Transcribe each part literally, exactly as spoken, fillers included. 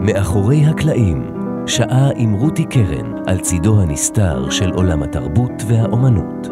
מאחורי הקלעים, שעה עם רותי קרן על צידו הנסתר של עולם התרבות והאומנות.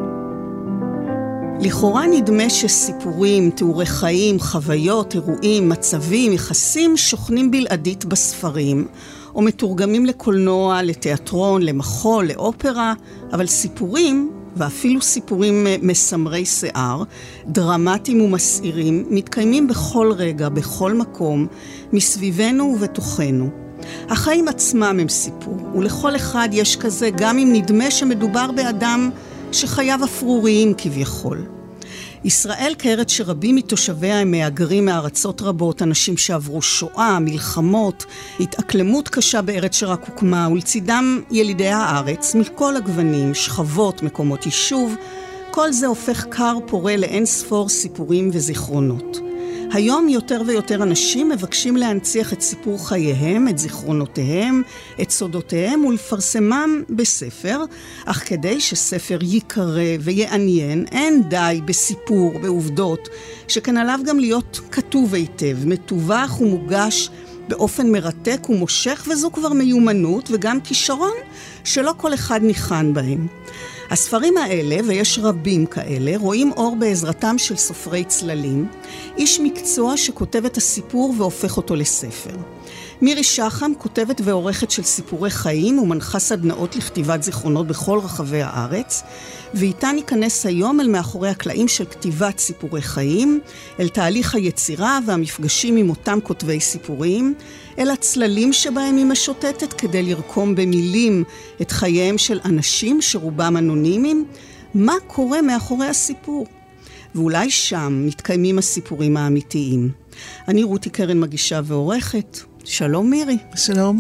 לכאורה נדמה שסיפורים, תיאורי חיים, חוויות, אירועים, מצבים, יחסים שוכנים בלעדית בספרים, או מתורגמים לקולנוע, לתיאטרון, למחול, לאופרה, אבל סיפורים, ואפילו סיפורים מסמרי שיער, דרמטיים ומסעירים, מתקיימים בכל רגע, בכל מקום, מסביבנו ובתוכנו. החיים עצמם הם סיפור, ולכל אחד יש כזה, גם אם נדמה שמדובר באדם שחייו אפרוריים כביכול. ישראל כארץ שרבים מתושביה הם מהגרים מארצות רבות, אנשים שעברו שואה, מלחמות, התאקלמות קשה בארץ שרק הוקמה, ולצידם ילידי הארץ, מכל הגוונים, שכבות, מקומות יישוב, כל זה הופך קר פורה לאין ספור סיפורים וזיכרונות. היום יותר ויותר אנשים מבקשים להנציח את סיפור חייהם, את זיכרונותיהם, את סודותיהם ולפרסמם בספר, אך כדי שספר יקרא ויעניין, אין די בסיפור, בעובדות, שכן עליו גם להיות כתוב היטב, מתווך ומוגש באופן מרתק ומושך, וזו כבר מיומנות וגם כישרון שלא כל אחד ניחן בהם. הספרים האלה, ויש רבים כאלה, רואים אור בעזרתם של סופרי צללים, איש מקצוע שכותב את הסיפור והופך אותו לספר. מירי שחם כותבת ועורכת של סיפורי חיים ומנחה סדנאות לכתיבת זיכרונות בכל רחבי הארץ, ואיתה ניכנס היום אל מאחורי הקלעים של כתיבת סיפורי חיים, אל תהליך היצירה והמפגשים עם אותם כותבי סיפורים, אל הצללים שבהם היא משוטטת כדי לרקום במילים את חייהם של אנשים שרובם אנונימיים, מה קורה מאחורי הסיפור. ואולי שם מתקיימים הסיפורים האמיתיים. אני רותי קרן מגישה ועורכת. שלום מירי. שלום.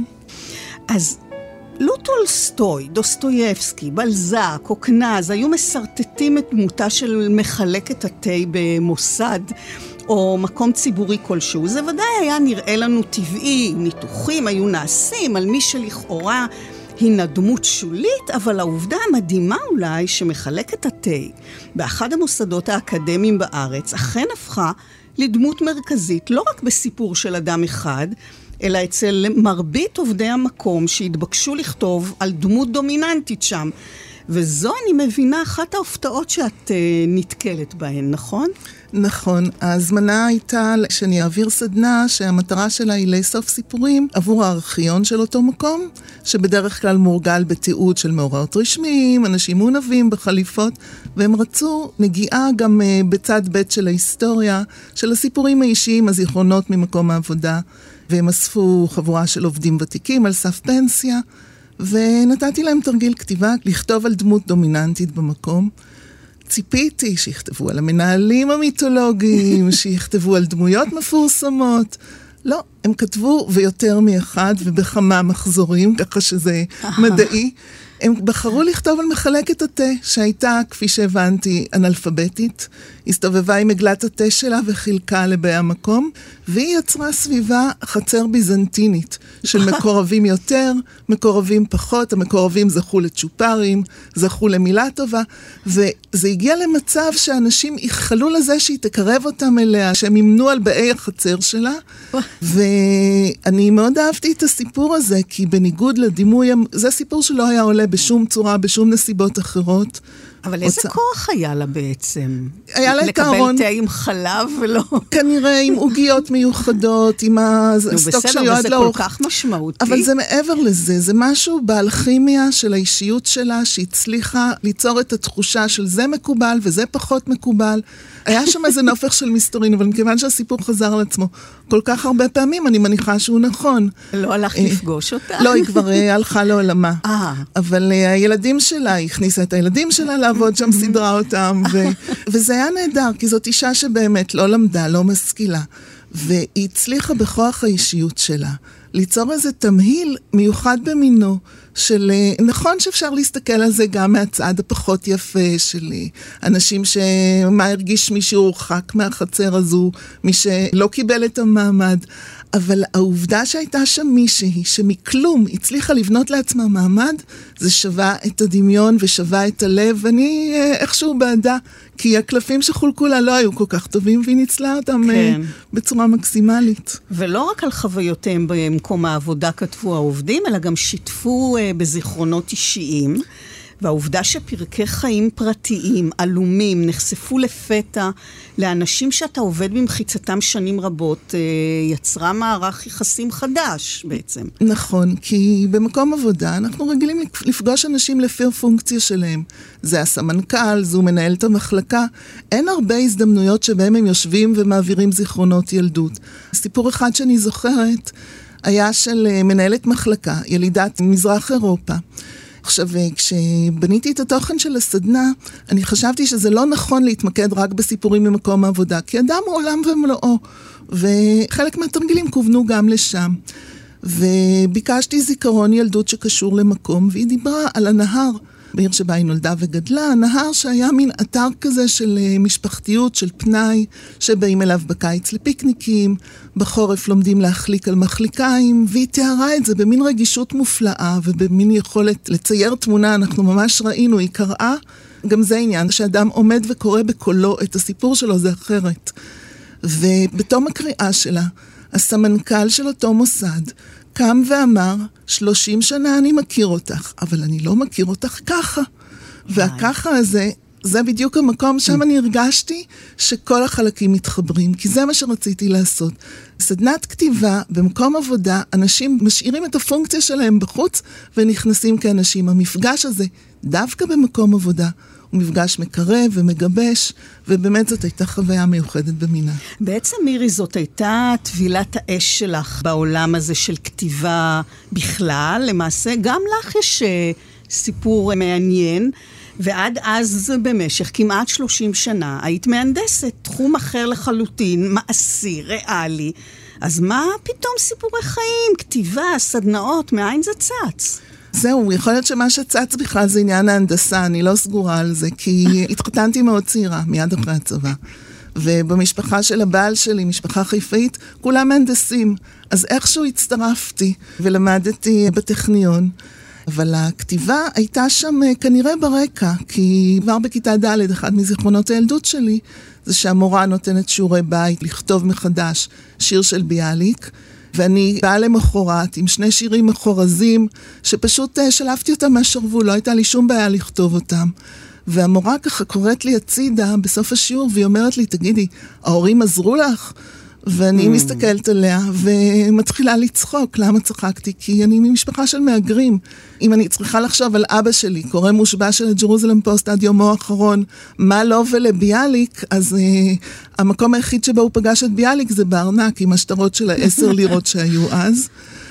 אז לו טולסטוי, דוסטויבסקי, בלזק, קוקנז, היו מסרטטים את דמותה של מחלקת התה במוסד או מקום ציבורי כלשהו. זה ודאי היה נראה לנו טבעי, ניתוחים היו נעשים על מי שלכאורה הינה דמות שולית, אבל העובדה המדהימה אולי שמחלקת התה באחד המוסדות האקדמיים בארץ אכן הפכה לדמות מרכזית, לא רק בסיפור של אדם אחד, אלא אצל מרבית עובדי המקום שהתבקשו לכתוב על דמות דומיננטית שם. וזו אני מבינה אחת ההופתעות שאת uh, נתקלת בהן, נכון? נכון. ההזמנה הייתה שאני אעביר סדנה שהמטרה שלה היא לאסוף סיפורים עבור הארכיון של אותו מקום, שבדרך כלל מורגל בתיעוד של מאורעות רשמיים, אנשים מונבים בחליפות, והם רצו נגיעה גם uh, בצד ב' של ההיסטוריה, של הסיפורים האישיים, הזיכרונות ממקום העבודה, והם אספו חבורה של עובדים ותיקים על סף פנסיה, ונתתי להם תרגיל כתיבה, לכתוב על דמות דומיננטית במקום. ציפיתי שיכתבו על המנהלים המיתולוגיים, שיכתבו על דמויות מפורסמות. לא, הם כתבו ויותר מאחד ובכמה מחזורים, ככה שזה מדעי. הם בחרו לכתוב על מחלקת התה, שהייתה, כפי שהבנתי, אנאלפביתית. הסתובבה עם מגלת התה שלה וחילקה לבאי המקום, והיא יצרה סביבה חצר ביזנטינית, של מקורבים יותר, מקורבים פחות, המקורבים זכו לצ'ופרים, זכו למילה טובה, וזה הגיע למצב שאנשים יחלו לזה שהיא תקרב אותם אליה, שהם ימנו על באי החצר שלה, ואני מאוד אהבתי את הסיפור הזה, כי בניגוד לדימוי, זה סיפור שלא היה עולה בשום צורה, בשום נסיבות אחרות. אבל איזה כוח היה לה בעצם? היה לה את הארון. לקבל תה עם חלב ולא... כנראה עם עוגיות מיוחדות, עם הסטוק שיועד לאורך. אבל זה כל כך משמעותי. אבל זה מעבר לזה, זה משהו באלכימיה של האישיות שלה, שהצליחה ליצור את התחושה של זה מקובל וזה פחות מקובל. היה שם איזה נופך של מסתורין, אבל מכיוון שהסיפור חזר על עצמו כל כך הרבה פעמים, אני מניחה שהוא נכון. לא הלך לפגוש אותה? לא, היא כבר הלכה לעולמה. אבל הילדים שלה, היא הכניסה את הילדים שלה לעבוד שם, סדרה אותם, וזה היה נהדר, כי זאת אישה שבאמת לא למדה, לא משכילה, והיא הצליחה בכוח האישיות שלה, ליצור איזה תמהיל מיוחד במינו, של נכון שאפשר להסתכל על זה גם מהצד הפחות יפה שלי. אנשים שמה הרגיש מי שהורחק מהחצר הזו, מי שלא קיבל את המעמד. אבל העובדה שהייתה שם מישהי שמכלום הצליחה לבנות לעצמה מעמד, זה שווה את הדמיון ושווה את הלב, ואני איכשהו בעדה, כי הקלפים שחולקו לה לא היו כל כך טובים, והיא ניצלה אותם כן. בצורה מקסימלית. ולא רק על חוויותיהם במקום העבודה כתבו העובדים, אלא גם שיתפו בזיכרונות אישיים, והעובדה שפרקי חיים פרטיים, אלומים, נחשפו לפתע לאנשים שאתה עובד במחיצתם שנים רבות, יצרה מערך יחסים חדש בעצם. נכון, כי במקום עבודה אנחנו רגילים לפגוש אנשים לפי הפונקציה שלהם. זה הסמנכ"ל, זו מנהלת המחלקה. אין הרבה הזדמנויות שבהם הם יושבים ומעבירים זיכרונות ילדות. סיפור אחד שאני זוכרת היה של מנהלת מחלקה, ילידת מזרח אירופה. עכשיו, כשבניתי את התוכן של הסדנה, אני חשבתי שזה לא נכון להתמקד רק בסיפורים ממקום העבודה, כי אדם הוא עולם ומלואו, וחלק מהתרגילים כוונו גם לשם. וביקשתי זיכרון ילדות שקשור למקום, והיא דיברה על הנהר, בעיר שבה היא נולדה וגדלה, הנהר שהיה מין אתר כזה של משפחתיות, של פנאי, שבאים אליו בקיץ לפיקניקים, בחורף לומדים להחליק על מחליקיים, והיא תיארה את זה במין רגישות מופלאה, ובמין יכולת לצייר תמונה, אנחנו ממש ראינו, היא קראה, גם זה עניין, שאדם עומד וקורא בקולו את הסיפור שלו, זה אחרת. ובתום הקריאה שלה, הסמנכ"ל של אותו מוסד, קם ואמר, שלושים שנה אני מכיר אותך, אבל אני לא מכיר אותך ככה. והככה הזה, זה בדיוק המקום שם אני הרגשתי שכל החלקים מתחברים, כי זה מה שרציתי לעשות. סדנת כתיבה במקום עבודה, אנשים משאירים את הפונקציה שלהם בחוץ ונכנסים כאנשים. המפגש הזה, דווקא במקום עבודה, הוא מפגש מקרב ומגבש, ובאמת זאת הייתה חוויה מיוחדת במינה. בעצם מירי, זאת הייתה טבילת האש שלך בעולם הזה של כתיבה בכלל, למעשה גם לך יש סיפור מעניין, ועד אז במשך כמעט שלושים שנה היית מהנדסת, תחום אחר לחלוטין, מעשי, ריאלי. אז מה פתאום סיפורי חיים, כתיבה, סדנאות, מאין זה צץ? זהו, יכול להיות שמה שצץ בכלל זה עניין ההנדסה, אני לא סגורה על זה, כי התחתנתי מאוד צעירה, מיד אחרי הצבא. ובמשפחה של הבעל שלי, משפחה חיפאית, כולם מהנדסים. אז איכשהו הצטרפתי ולמדתי בטכניון. אבל הכתיבה הייתה שם כנראה ברקע, כי כבר בכיתה ד' אחד מזיכרונות הילדות שלי, זה שהמורה נותנת שיעורי בית לכתוב מחדש שיר של ביאליק, ואני באה למחרת עם שני שירים מחורזים, שפשוט שלפתי אותם מהשרוול, לא הייתה לי שום בעיה לכתוב אותם. והמורה ככה קוראת לי הצידה בסוף השיעור, והיא אומרת לי, תגידי, ההורים עזרו לך? ואני mm. מסתכלת עליה ומתחילה לצחוק. למה צחקתי? כי אני ממשפחה של מאגרים. אם אני צריכה לחשוב על אבא שלי, קורא מושבע של הג'רוזלם פוסט עד יומו האחרון, מה לא ולביאליק, אז uh, המקום היחיד שבו הוא פגש את ביאליק זה בארנק, עם השטרות של העשר לירות שהיו אז.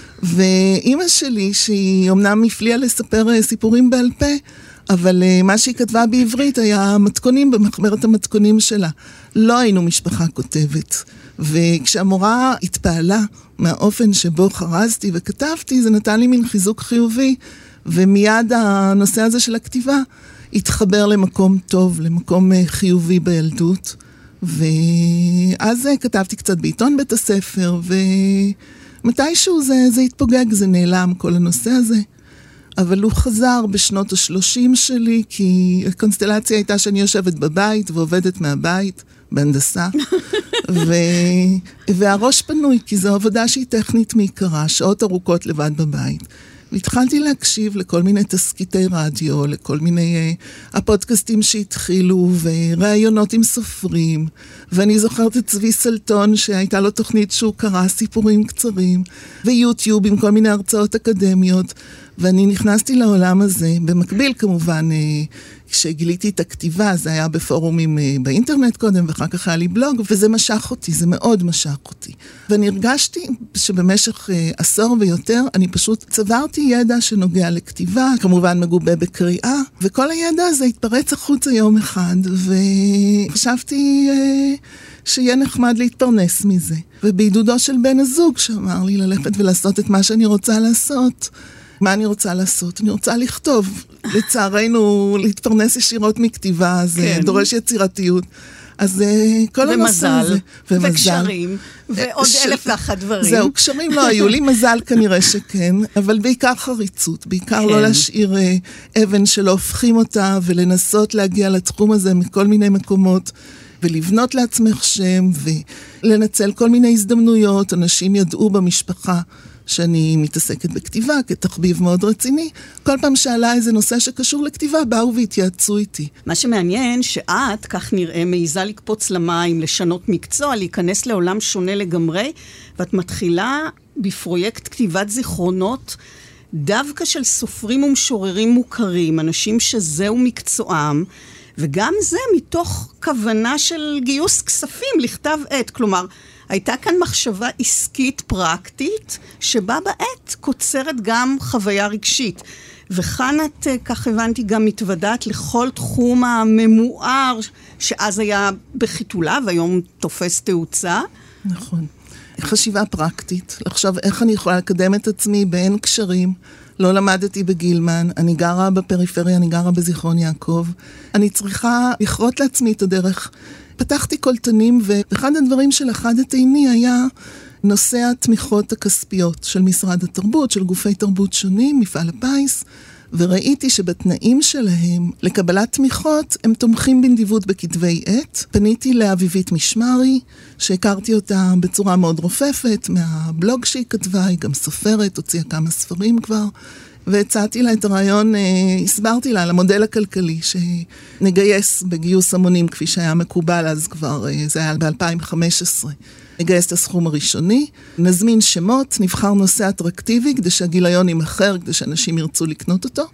ואימא שלי, שהיא אומנם הפליאה לספר uh, סיפורים בעל פה, אבל uh, מה שהיא כתבה בעברית היה מתכונים במחברת המתכונים שלה. לא היינו משפחה כותבת. וכשהמורה התפעלה מהאופן שבו חרזתי וכתבתי, זה נתן לי מין חיזוק חיובי, ומיד הנושא הזה של הכתיבה התחבר למקום טוב, למקום חיובי בילדות. ואז כתבתי קצת בעיתון בית הספר, ומתישהו זה, זה התפוגג, זה נעלם כל הנושא הזה. אבל הוא חזר בשנות השלושים שלי, כי הקונסטלציה הייתה שאני יושבת בבית ועובדת מהבית, בהנדסה, ו... והראש פנוי, כי זו עבודה שהיא טכנית מעיקרה, שעות ארוכות לבד בבית. והתחלתי להקשיב לכל מיני תסקיטי רדיו, לכל מיני uh, הפודקאסטים שהתחילו, וראיונות עם סופרים, ואני זוכרת את צבי סלטון, שהייתה לו תוכנית שהוא קרא סיפורים קצרים, ויוטיוב עם כל מיני הרצאות אקדמיות, ואני נכנסתי לעולם הזה, במקביל כמובן, כשגיליתי את הכתיבה, זה היה בפורומים באינטרנט קודם, ואחר כך היה לי בלוג, וזה משך אותי, זה מאוד משך אותי. ואני הרגשתי שבמשך עשור ויותר, אני פשוט צברתי ידע שנוגע לכתיבה, כמובן מגובה בקריאה, וכל הידע הזה התפרץ החוצה יום אחד, וחשבתי שיהיה נחמד להתפרנס מזה. ובעידודו של בן הזוג, שאמר לי ללכת ולעשות את מה שאני רוצה לעשות, מה אני רוצה לעשות? אני רוצה לכתוב. לצערנו, להתפרנס ישירות מכתיבה, זה כן. דורש יצירתיות. אז כל הנושא הזה. ומזל. וקשרים. ועוד ש... אלף ואחת דברים. זהו, קשרים לא היו לי, מזל כנראה שכן, אבל בעיקר חריצות, בעיקר כן. לא להשאיר אבן שלא הופכים אותה, ולנסות להגיע לתחום הזה מכל מיני מקומות, ולבנות לעצמך שם, ולנצל כל מיני הזדמנויות. אנשים ידעו במשפחה שאני מתעסקת בכתיבה, כתחביב מאוד רציני. כל פעם שעלה איזה נושא שקשור לכתיבה, באו והתייעצו איתי. מה שמעניין, שאת, כך נראה, מעיזה לקפוץ למים, לשנות מקצוע, להיכנס לעולם שונה לגמרי, ואת מתחילה בפרויקט כתיבת זיכרונות, דווקא של סופרים ומשוררים מוכרים, אנשים שזהו מקצועם, וגם זה מתוך כוונה של גיוס כספים לכתב עת. כלומר, הייתה כאן מחשבה עסקית פרקטית, שבה בעת קוצרת גם חוויה רגשית. וכאן את, כך הבנתי, גם מתוודעת לכל תחום הממואר, שאז היה בחיתולה, והיום תופס תאוצה. נכון. חשיבה פרקטית, לחשוב איך אני יכולה לקדם את עצמי בין קשרים. לא למדתי בגילמן, אני גרה בפריפריה, אני גרה בזיכרון יעקב. אני צריכה לכרות לעצמי את הדרך. פתחתי קולטנים, ואחד הדברים שלחדת עיני היה נושא התמיכות הכספיות של משרד התרבות, של גופי תרבות שונים, מפעל הפיס, וראיתי שבתנאים שלהם לקבלת תמיכות הם תומכים בנדיבות בכתבי עת. פניתי לאביבית משמרי, שהכרתי אותה בצורה מאוד רופפת, מהבלוג שהיא כתבה, היא גם סופרת, הוציאה כמה ספרים כבר, והצעתי לה את הרעיון, הסברתי לה על המודל הכלכלי, שנגייס בגיוס המונים, כפי שהיה מקובל אז כבר, זה היה ב-אלפיים וחמש עשרה. נגייס את הסכום הראשוני, נזמין שמות, נבחר נושא אטרקטיבי, כדי שהגיליון יימכר, כדי שאנשים ירצו לקנות אותו.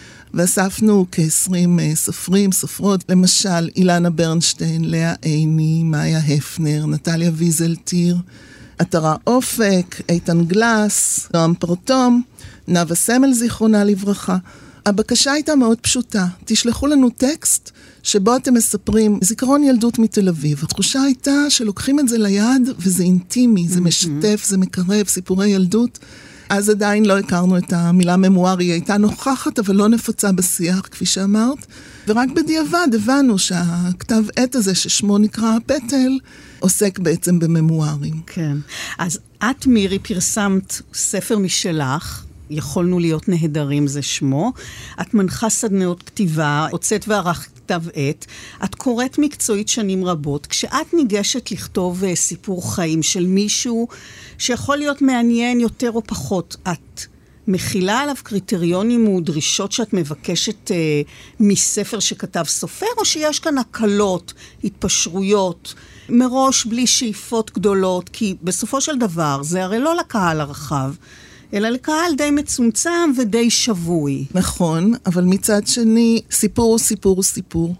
ואספנו כ-עשרים סופרים, סופרות, למשל אילנה ברנשטיין, לאה עיני, מאיה הפנר, נטליה ויזלטיר, עטרה אופק, איתן גלס, נועם פרטום, נאווה סמל זיכרונה לברכה. הבקשה הייתה מאוד פשוטה, תשלחו לנו טקסט שבו אתם מספרים זיכרון ילדות מתל אביב. התחושה הייתה שלוקחים את זה ליד וזה אינטימי, זה משתף, זה מקרב, סיפורי ילדות. אז עדיין לא הכרנו את המילה ממואר, היא הייתה נוכחת אבל לא נפוצה בשיח, כפי שאמרת. ורק בדיעבד הבנו שהכתב עת הזה ששמו נקרא הפטל, עוסק בעצם בממוארים. כן. אז את, מירי, פרסמת ספר משלך, יכולנו להיות נהדרים, זה שמו. את מנחה סדנאות כתיבה, הוצאת וערך כתב עת. את קוראת מקצועית שנים רבות. כשאת ניגשת לכתוב סיפור חיים של מישהו שיכול להיות מעניין יותר או פחות, את מכילה עליו קריטריונים ודרישות שאת מבקשת אה, מספר שכתב סופר, או שיש כאן הקלות, התפשרויות, מראש בלי שאיפות גדולות, כי בסופו של דבר זה הרי לא לקהל הרחב, אלא לקהל די מצומצם ודי שבוי. נכון, אבל מצד שני, סיפור הוא סיפור הוא סיפור.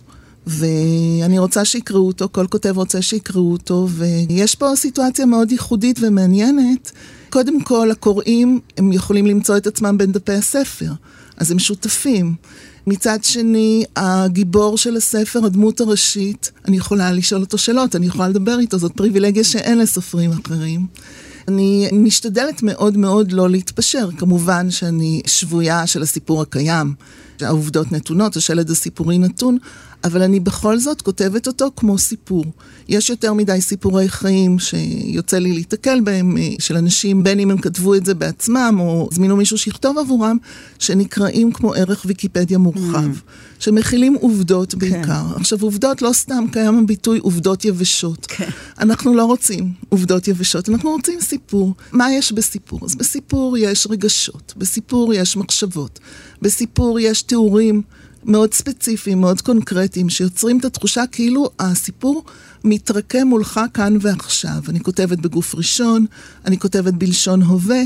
ואני רוצה שיקראו אותו, כל כותב רוצה שיקראו אותו, ויש פה סיטואציה מאוד ייחודית ומעניינת. קודם כל, הקוראים, הם יכולים למצוא את עצמם בין דפי הספר, אז הם שותפים. מצד שני, הגיבור של הספר, הדמות הראשית, אני יכולה לשאול אותו שאלות, אני יכולה לדבר איתו, זאת פריבילגיה שאין לסופרים אחרים. אני משתדלת מאוד מאוד לא להתפשר, כמובן שאני שבויה של הסיפור הקיים, שהעובדות נתונות, השלד הסיפורי נתון, אבל אני בכל זאת כותבת אותו כמו סיפור. יש יותר מדי סיפורי חיים שיוצא לי להתקל בהם, של אנשים, בין אם הם כתבו את זה בעצמם, או זמינו מישהו שיכתוב עבורם, שנקראים כמו ערך ויקיפדיה מורחב, mm. שמכילים עובדות בעיקר. Okay. עכשיו, עובדות לא סתם קיים הביטוי עובדות יבשות. Okay. אנחנו לא רוצים עובדות יבשות, אנחנו רוצים סיפור. מה יש בסיפור? אז בסיפור יש רגשות, בסיפור יש מחשבות, בסיפור יש תיאורים, מאוד ספציפיים, מאוד קונקרטיים, שיוצרים את התחושה כאילו הסיפור מתרקם מולך כאן ועכשיו. אני כותבת בגוף ראשון, אני כותבת בלשון הווה,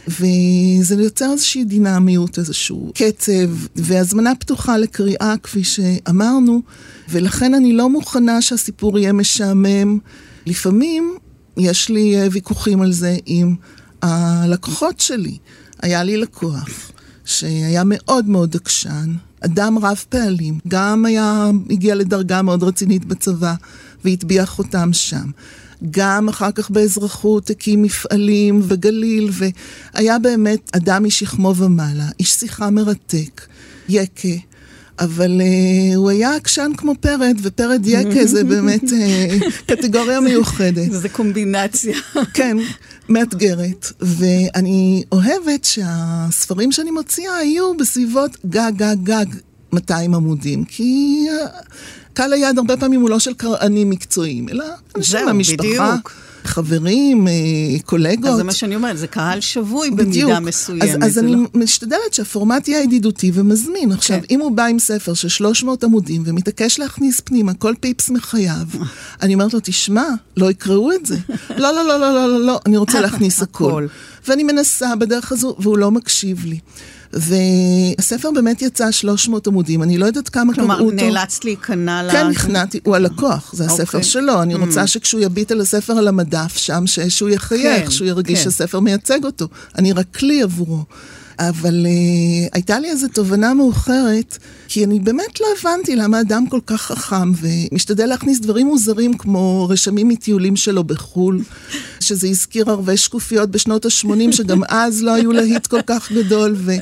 וזה יוצר איזושהי דינמיות, איזשהו קצב, והזמנה פתוחה לקריאה, כפי שאמרנו, ולכן אני לא מוכנה שהסיפור יהיה משעמם. לפעמים יש לי ויכוחים על זה עם הלקוחות שלי. היה לי לקוח שהיה מאוד מאוד דקשן, אדם רב פעלים, גם היה, הגיע לדרגה מאוד רצינית בצבא, והטביע חותם שם. גם אחר כך באזרחות הקים מפעלים וגליל, והיה באמת אדם משכמו ומעלה, איש שיחה מרתק, יקה. אבל uh, הוא היה עקשן כמו פרד, ופרד יקה זה באמת uh, קטגוריה מיוחדת. זה קומבינציה. כן, מאתגרת. ואני אוהבת שהספרים שאני מוציאה היו בסביבות גג, גג, גג מאתיים עמודים, כי uh, קהל היד הרבה פעמים הוא לא של קראנים מקצועיים, אלא אנשים מהמשפחה. בדיוק. חברים, קולגות. אז זה מה שאני אומרת, זה קהל שבוי במידה מסוימת. אז, אז אני לא... משתדלת שהפורמט יהיה ידידותי ומזמין. עכשיו, אם הוא בא עם ספר של שלוש מאות עמודים, ומתעקש להכניס פנימה כל פיפס מחייו, אני אומרת לו, תשמע, לא יקראו את זה. לא, לא, לא, לא, לא, לא, לא, אני רוצה להכניס הכל. ואני מנסה בדרך הזו, והוא לא מקשיב לי. והספר באמת יצא שלוש מאות עמודים, אני לא יודעת כמה קראו אותו. כלומר, נאלצת להיכנע לה... כן, נכנעתי, הוא הלקוח, זה הספר שלו, אני רוצה שכשהוא יביט על הספר על המדף שם, שהוא יחייך, שהוא ירגיש שהספר מייצג אותו, אני רק כלי עבורו. אבל uh, הייתה לי איזו תובנה מאוחרת, כי אני באמת לא הבנתי למה אדם כל כך חכם, ומשתדל להכניס דברים מוזרים כמו רשמים מטיולים שלו בחול, שזה הזכיר הרבה שקופיות בשנות ה-שמונים, שגם אז לא היו להיט כל כך גדול, ו-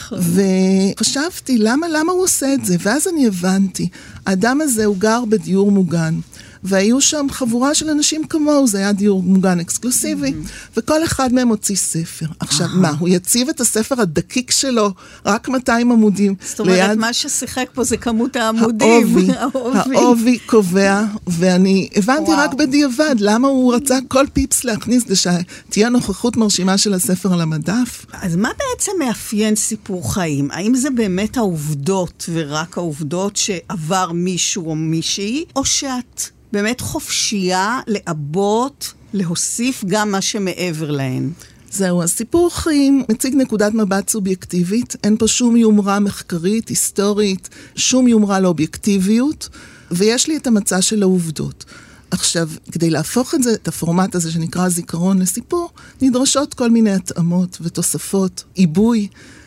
וחשבתי, למה, למה הוא עושה את זה? ואז אני הבנתי, האדם הזה הוא גר בדיור מוגן, והיו שם חבורה של אנשים כמוהו, זה היה דיור מוגן אקסקלוסיבי, וכל אחד מהם הוציא ספר. עכשיו, מה, הוא יציב את הספר הדקיק שלו, רק מאתיים עמודים. זאת אומרת, מה ששיחק פה זה כמות העמודים. האובי, האובי קובע, ואני הבנתי רק בדיעבד, למה הוא רצה כל פיפס להכניס, כדי שתהיה נוכחות מרשימה של הספר על המדף. אז מה בעצם מאפיין סיפור חיים? האם זה באמת העובדות, ורק העובדות שעבר מישהו או מישהי, או שאת... באמת חופשייה לעבות, להוסיף גם מה שמעבר להן. זהו, הסיפור חיים מציג נקודת מבט סובייקטיבית, אין פה שום יומרה מחקרית, היסטורית, שום יומרה לאובייקטיביות, ויש לי את המצע של העובדות. עכשיו, כדי להפוך את זה, את הפורמט הזה שנקרא זיכרון לסיפור, נדרשות כל מיני התאמות ותוספות, עיבוי,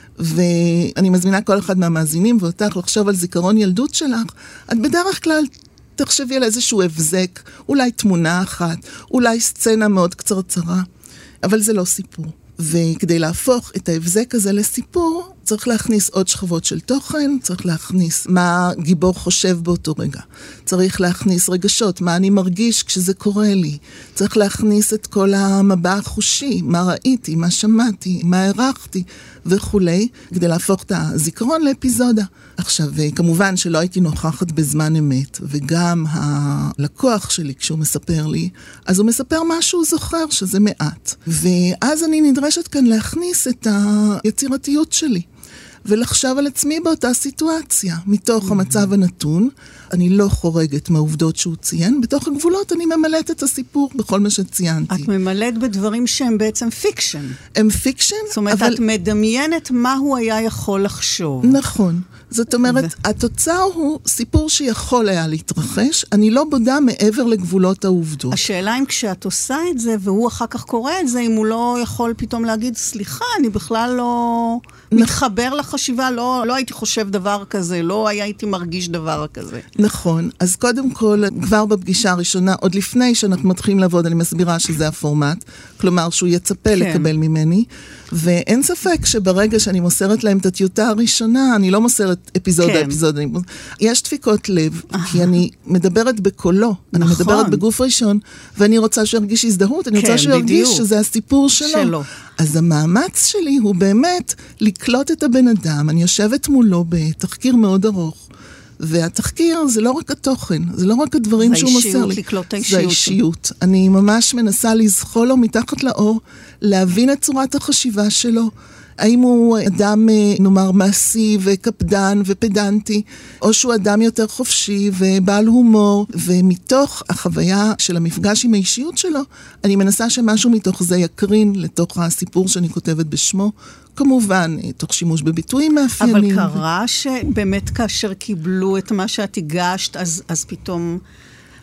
ואני מזמינה כל אחד מהמאזינים ואותך לחשוב על זיכרון ילדות שלך, את בדרך כלל תחשבי על איזשהו הבזק, אולי תמונה אחת, אולי סצנה מאוד קצרצרה, אבל זה לא סיפור. וכדי להפוך את ההבזק הזה לסיפור, צריך להכניס עוד שכבות של תוכן, צריך להכניס מה גיבור חושב באותו רגע. צריך להכניס רגשות, מה אני מרגיש כשזה קורה לי. צריך להכניס את כל המבע החושי, מה ראיתי, מה שמעתי, מה הערכתי וכולי, כדי להפוך את הזיכרון לאפיזודה. עכשיו, כמובן שלא הייתי נוכחת בזמן אמת, וגם הלקוח שלי כשהוא מספר לי, אז הוא מספר מה שהוא זוכר, שזה מעט. ואז אני נדרשת כאן להכניס את היצירתיות שלי. ולחשב על עצמי באותה סיטואציה. מתוך המצב הנתון, אני לא חורגת מהעובדות שהוא ציין, בתוך הגבולות אני ממלאת את הסיפור בכל מה שציינתי. את ממלאת בדברים שהם בעצם פיקשן. הם פיקשן, זאת אומרת, אבל... את מדמיינת מה הוא היה יכול לחשוב. נכון. זאת אומרת, ו... התוצר הוא סיפור שיכול היה להתרחש, אני לא בודה מעבר לגבולות העובדות. השאלה אם כשאת עושה את זה, והוא אחר כך קורא את זה, אם הוא לא יכול פתאום להגיד, סליחה, אני בכלל לא מתחבר לחשיבה, לא, לא הייתי חושב דבר כזה, לא הייתי מרגיש דבר כזה. נכון, אז קודם כל, כבר בפגישה הראשונה, עוד לפני שאנחנו מתחילים לעבוד, אני מסבירה שזה הפורמט, כלומר שהוא יצפה כן. לקבל ממני, ואין ספק שברגע שאני מוסרת להם את הטיוטה הראשונה, אני לא מוסרת אפיזודה, כן. אפיזודה, אני... יש דפיקות לב, כי אני מדברת בקולו, אני נכון. מדברת בגוף ראשון, ואני רוצה שירגיש הזדהות, אני כן, רוצה שירגיש בדיוק. שזה הסיפור שלו. שלו. אז המאמץ שלי הוא באמת לקלוט את הבן אדם, אני יושבת מולו בתחקיר מאוד ארוך, והתחקיר זה לא רק התוכן, זה לא רק הדברים שהוא מוסר לי. זה האישיות. אני ממש מנסה לזחול לו מתחת לאור, להבין את צורת החשיבה שלו, האם הוא אדם, נאמר, מעשי וקפדן ופדנטי, או שהוא אדם יותר חופשי ובעל הומור, ומתוך החוויה של המפגש עם האישיות שלו, אני מנסה שמשהו מתוך זה יקרין לתוך הסיפור שאני כותבת בשמו, כמובן, תוך שימוש בביטויים מאפיינים. אבל קרה שבאמת כאשר קיבלו את מה שאת הגשת, אז, אז פתאום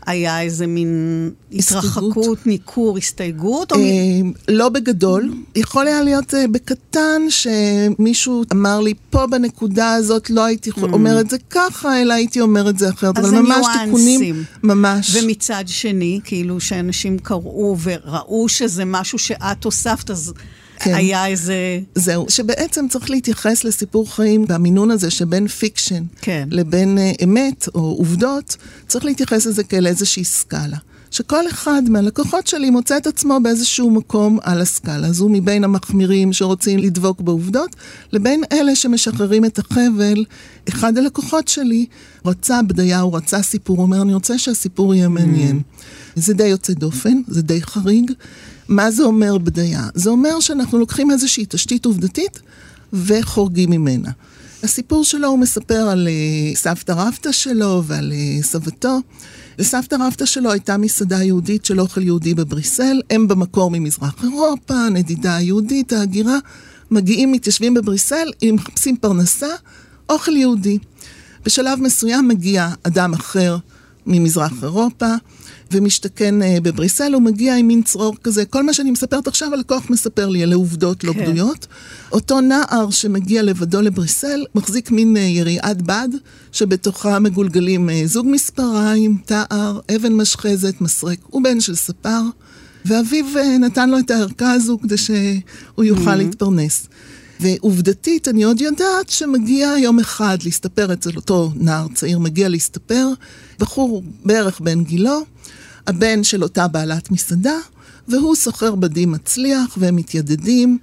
היה איזה מין התרחקות, ניכור, הסתייגות? לא בגדול. יכול היה להיות בקטן שמישהו אמר לי, פה בנקודה הזאת לא הייתי אומר את זה ככה, אלא הייתי אומר את זה אחרת. אז זה ניואנסים. ממש. ומצד שני, כאילו שאנשים קראו וראו שזה משהו שאת הוספת, אז... כן. היה איזה... זהו, שבעצם צריך להתייחס לסיפור חיים במינון הזה שבין פיקשן כן. לבין uh, אמת או עובדות, צריך להתייחס לזה כאל איזושהי סקאלה. שכל אחד מהלקוחות שלי מוצא את עצמו באיזשהו מקום על הסקאלה. הזו מבין המחמירים שרוצים לדבוק בעובדות, לבין אלה שמשחררים את החבל. אחד הלקוחות שלי רצה בדיה, הוא רצה סיפור, הוא אומר, אני רוצה שהסיפור יהיה מעניין. Mm. זה די יוצא דופן, זה די חריג. מה זה אומר בדיה? זה אומר שאנחנו לוקחים איזושהי תשתית עובדתית וחורגים ממנה. הסיפור שלו הוא מספר על uh, סבתא רבתא שלו ועל uh, סבתו. וסבתא רבתא שלו הייתה מסעדה יהודית של אוכל יהודי בבריסל. הם במקור ממזרח אירופה, נדידה היהודית, ההגירה. מגיעים, מתיישבים בבריסל, הם מחפשים פרנסה, אוכל יהודי. בשלב מסוים מגיע אדם אחר ממזרח אירופה, ומשתכן בבריסל, הוא מגיע עם מין צרור כזה. כל מה שאני מספרת עכשיו, הלקוח מספר לי, אלה עובדות לא בדויות. אותו נער שמגיע לבדו לבריסל, מחזיק מין יריעת בד, שבתוכה מגולגלים זוג מספריים, תער, אבן משחזת, מסרק. הוא בן של ספר, ואביו נתן לו את הערכה הזו כדי שהוא יוכל להתפרנס. ועובדתית, אני עוד יודעת שמגיע יום אחד להסתפר אצל אותו נער צעיר, מגיע להסתפר, בחור בערך בן גילו, הבן של אותה בעלת מסעדה, והוא סוחר בדים מצליח, והם מתיידדים,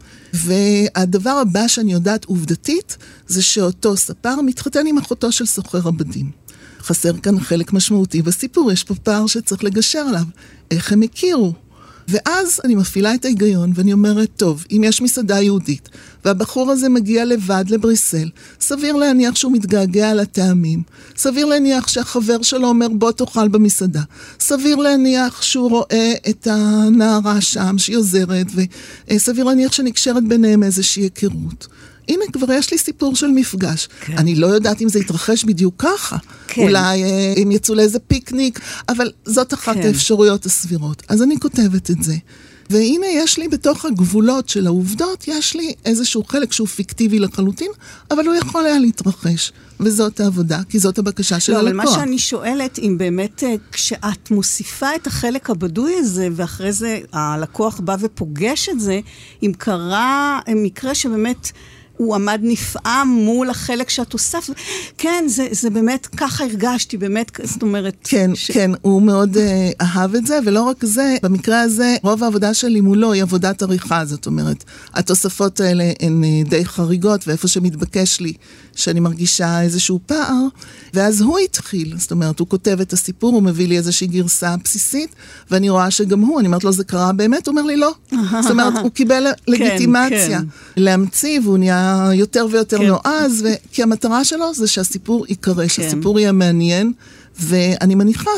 והדבר הבא שאני יודעת עובדתית, זה שאותו ספר מתחתן עם אחותו של סוחר הבדים. חסר כאן חלק משמעותי בסיפור, יש פה פער שצריך לגשר עליו. איך הם הכירו? ואז אני מפעילה את ההיגיון, ואני אומרת, טוב, אם יש מסעדה יהודית, והבחור הזה מגיע לבד לבריסל, סביר להניח שהוא מתגעגע על הטעמים, סביר להניח שהחבר שלו אומר, בוא תאכל במסעדה, סביר להניח שהוא רואה את הנערה שם, שהיא עוזרת, וסביר להניח שנקשרת ביניהם איזושהי היכרות. הנה, כבר יש לי סיפור של מפגש. כן. אני לא יודעת אם זה יתרחש בדיוק ככה. כן. אולי אה, הם יצאו לאיזה פיקניק, אבל זאת אחת כן. האפשרויות הסבירות. אז אני כותבת את זה. והנה יש לי בתוך הגבולות של העובדות, יש לי איזשהו חלק שהוא פיקטיבי לחלוטין, אבל הוא יכול היה להתרחש. וזאת העבודה, כי זאת הבקשה של לא, הלקוח. אבל מה שאני שואלת, אם באמת כשאת מוסיפה את החלק הבדוי הזה, ואחרי זה הלקוח בא ופוגש את זה, אם קרה מקרה שבאמת... הוא עמד נפעם מול החלק שאת הוספת. כן, זה, זה באמת, ככה הרגשתי, באמת, זאת אומרת... כן, ש... כן, הוא מאוד uh, אהב את זה, ולא רק זה, במקרה הזה, רוב העבודה שלי מולו היא עבודת עריכה, זאת אומרת, התוספות האלה הן uh, די חריגות, ואיפה שמתבקש לי, שאני מרגישה איזשהו פער, ואז הוא התחיל, זאת אומרת, הוא כותב את הסיפור, הוא מביא לי איזושהי גרסה בסיסית, ואני רואה שגם הוא, אני אומרת לו, זה קרה באמת? הוא אומר לי, לא. זאת אומרת, הוא קיבל לגיטימציה להמציא, והוא נהיה יותר ויותר נועז, כי המטרה שלו זה שהסיפור יקרה, שהסיפור יהיה מעניין, ואני מניחה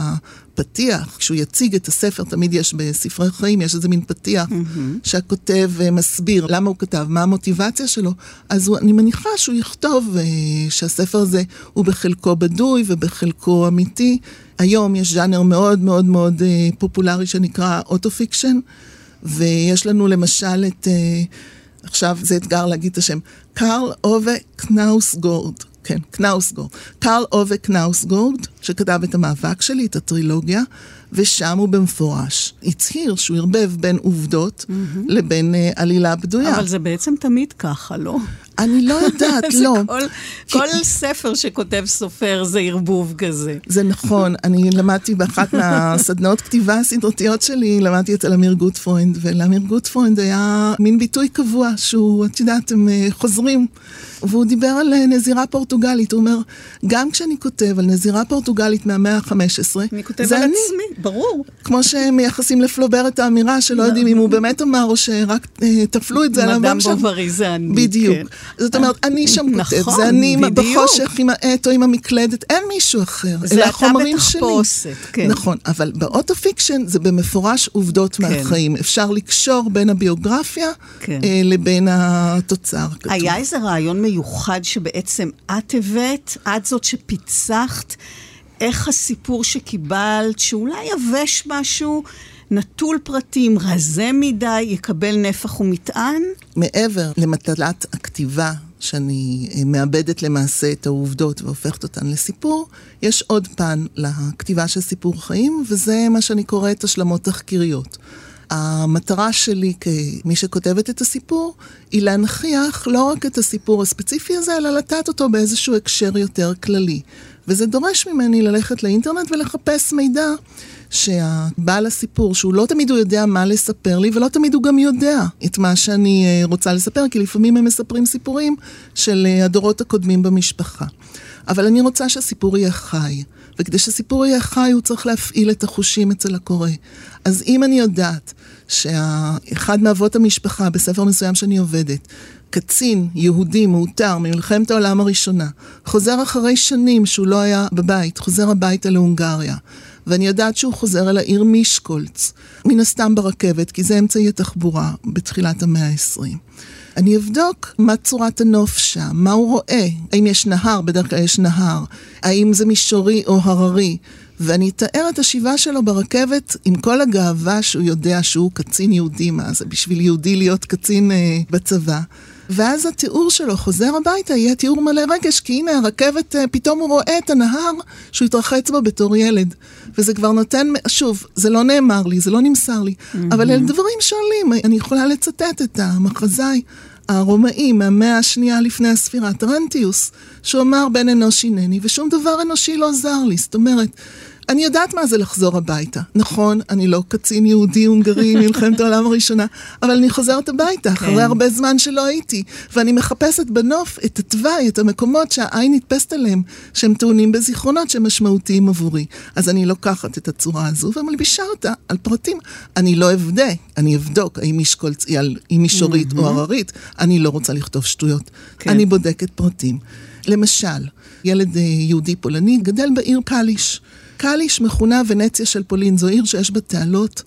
שבפתיח, כשהוא יציג את הספר, תמיד יש בספרי חיים, יש איזה מין פתיח, שהכותב מסביר למה הוא כתב, מה המוטיבציה שלו, אז אני מניחה שהוא יכתוב שהספר הזה הוא בחלקו בדוי ובחלקו אמיתי. היום יש ז'אנר מאוד מאוד מאוד פופולרי שנקרא אוטו-פיקשן, ויש לנו למשל את... עכשיו זה אתגר להגיד את השם, קרל אובה קנאוסגורד, כן, קנאוסגורד, קרל אובה קנאוסגורד, שכתב את המאבק שלי, את הטרילוגיה, ושם הוא במפורש הצהיר שהוא הרבב בין עובדות mm-hmm. לבין uh, עלילה בדויה. אבל זה בעצם תמיד ככה, לא? אני לא יודעת, לא. כל, כל ספר שכותב סופר זה ערבוב כזה. זה נכון, אני למדתי באחת מהסדנאות כתיבה הסדרתיות שלי, למדתי אצל אמיר גוטפרוינד, ולאמיר גוטפרוינד היה מין ביטוי קבוע, שהוא, את יודעת, הם חוזרים, והוא דיבר על נזירה פורטוגלית, הוא אומר, גם כשאני כותב על נזירה פורטוגלית מהמאה ה-חמש עשרה, אני כותב על עצמי, ברור. כמו שהם מייחסים לפלובר את האמירה, שלא יודעים אם הוא באמת אמר, או שרק תפלו את זה על המם שם. מדאם בוברי זה אני. בדיוק. זאת אומרת, אני שם כותב, זה אני בחושך עם העט או עם המקלדת, אין מישהו אחר. זה אתה בתחפושת, כן. נכון, אבל באוטו-פיקשן זה במפורש עובדות מהחיים. אפשר לקשור בין הביוגרפיה לבין התוצר. היה איזה רעיון מיוחד שבעצם את הבאת, את זאת שפיצחת, איך הסיפור שקיבלת, שאולי יבש משהו, נטול פרטים, רזה מדי, יקבל נפח ומטען? מעבר למטלת הכתיבה, שאני מאבדת למעשה את העובדות והופכת אותן לסיפור, יש עוד פן לכתיבה של סיפור חיים, וזה מה שאני קוראת השלמות תחקיריות. המטרה שלי כמי שכותבת את הסיפור, היא להנחיח לא רק את הסיפור הספציפי הזה, אלא לתת אותו באיזשהו הקשר יותר כללי. וזה דורש ממני ללכת לאינטרנט ולחפש מידע שהבעל הסיפור, שהוא לא תמיד הוא יודע מה לספר לי, ולא תמיד הוא גם יודע את מה שאני רוצה לספר, כי לפעמים הם מספרים סיפורים של הדורות הקודמים במשפחה. אבל אני רוצה שהסיפור יהיה חי, וכדי שהסיפור יהיה חי הוא צריך להפעיל את החושים אצל הקורא. אז אם אני יודעת שאחד מאבות המשפחה בספר מסוים שאני עובדת, קצין יהודי מאותר ממלחמת העולם הראשונה, חוזר אחרי שנים שהוא לא היה בבית, חוזר הביתה להונגריה, ואני יודעת שהוא חוזר אל העיר מישקולץ, מן הסתם ברכבת, כי זה אמצעי התחבורה בתחילת המאה ה-עשרים. אני אבדוק מה צורת הנוף שם, מה הוא רואה, האם יש נהר, בדרך כלל יש נהר, האם זה מישורי או הררי, ואני אתאר את השיבה שלו ברכבת עם כל הגאווה שהוא יודע שהוא קצין יהודי, מה זה בשביל יהודי להיות קצין אה, בצבא. ואז התיאור שלו חוזר הביתה, יהיה תיאור מלא רגש, כי הנה הרכבת, פתאום הוא רואה את הנהר שהוא התרחץ בו בתור ילד. וזה כבר נותן, שוב, זה לא נאמר לי, זה לא נמסר לי, mm-hmm. אבל אלה דברים שעולים. אני יכולה לצטט את המחזאי הרומאי מהמאה השנייה לפני הספירה, טרנטיוס, שהוא אמר בן אנוש אינני, ושום דבר אנושי לא זר לי. זאת אומרת, אני יודעת מה זה לחזור הביתה. נכון, אני לא קצין יהודי הונגרי מלחמת העולם הראשונה, אבל אני חוזרת הביתה, אחרי הרבה זמן שלא הייתי, ואני מחפשת בנוף את התוואי, את המקומות שהעין נתפסת עליהם, שהם טעונים בזיכרונות שמשמעותיים עבורי. אז אני לוקחת את הצורה הזו ומלבישה אותה על פרטים. אני לא אבדה, אני אבדוק, האם משקולץ היא מישורית או הררית, אני לא רוצה לכתוב שטויות. אני בודקת פרטים. למשל, ילד יהודי פולני גדל בעיר קליש. קליש מכונה ונציה של פולין, זו עיר שיש בה תעלות,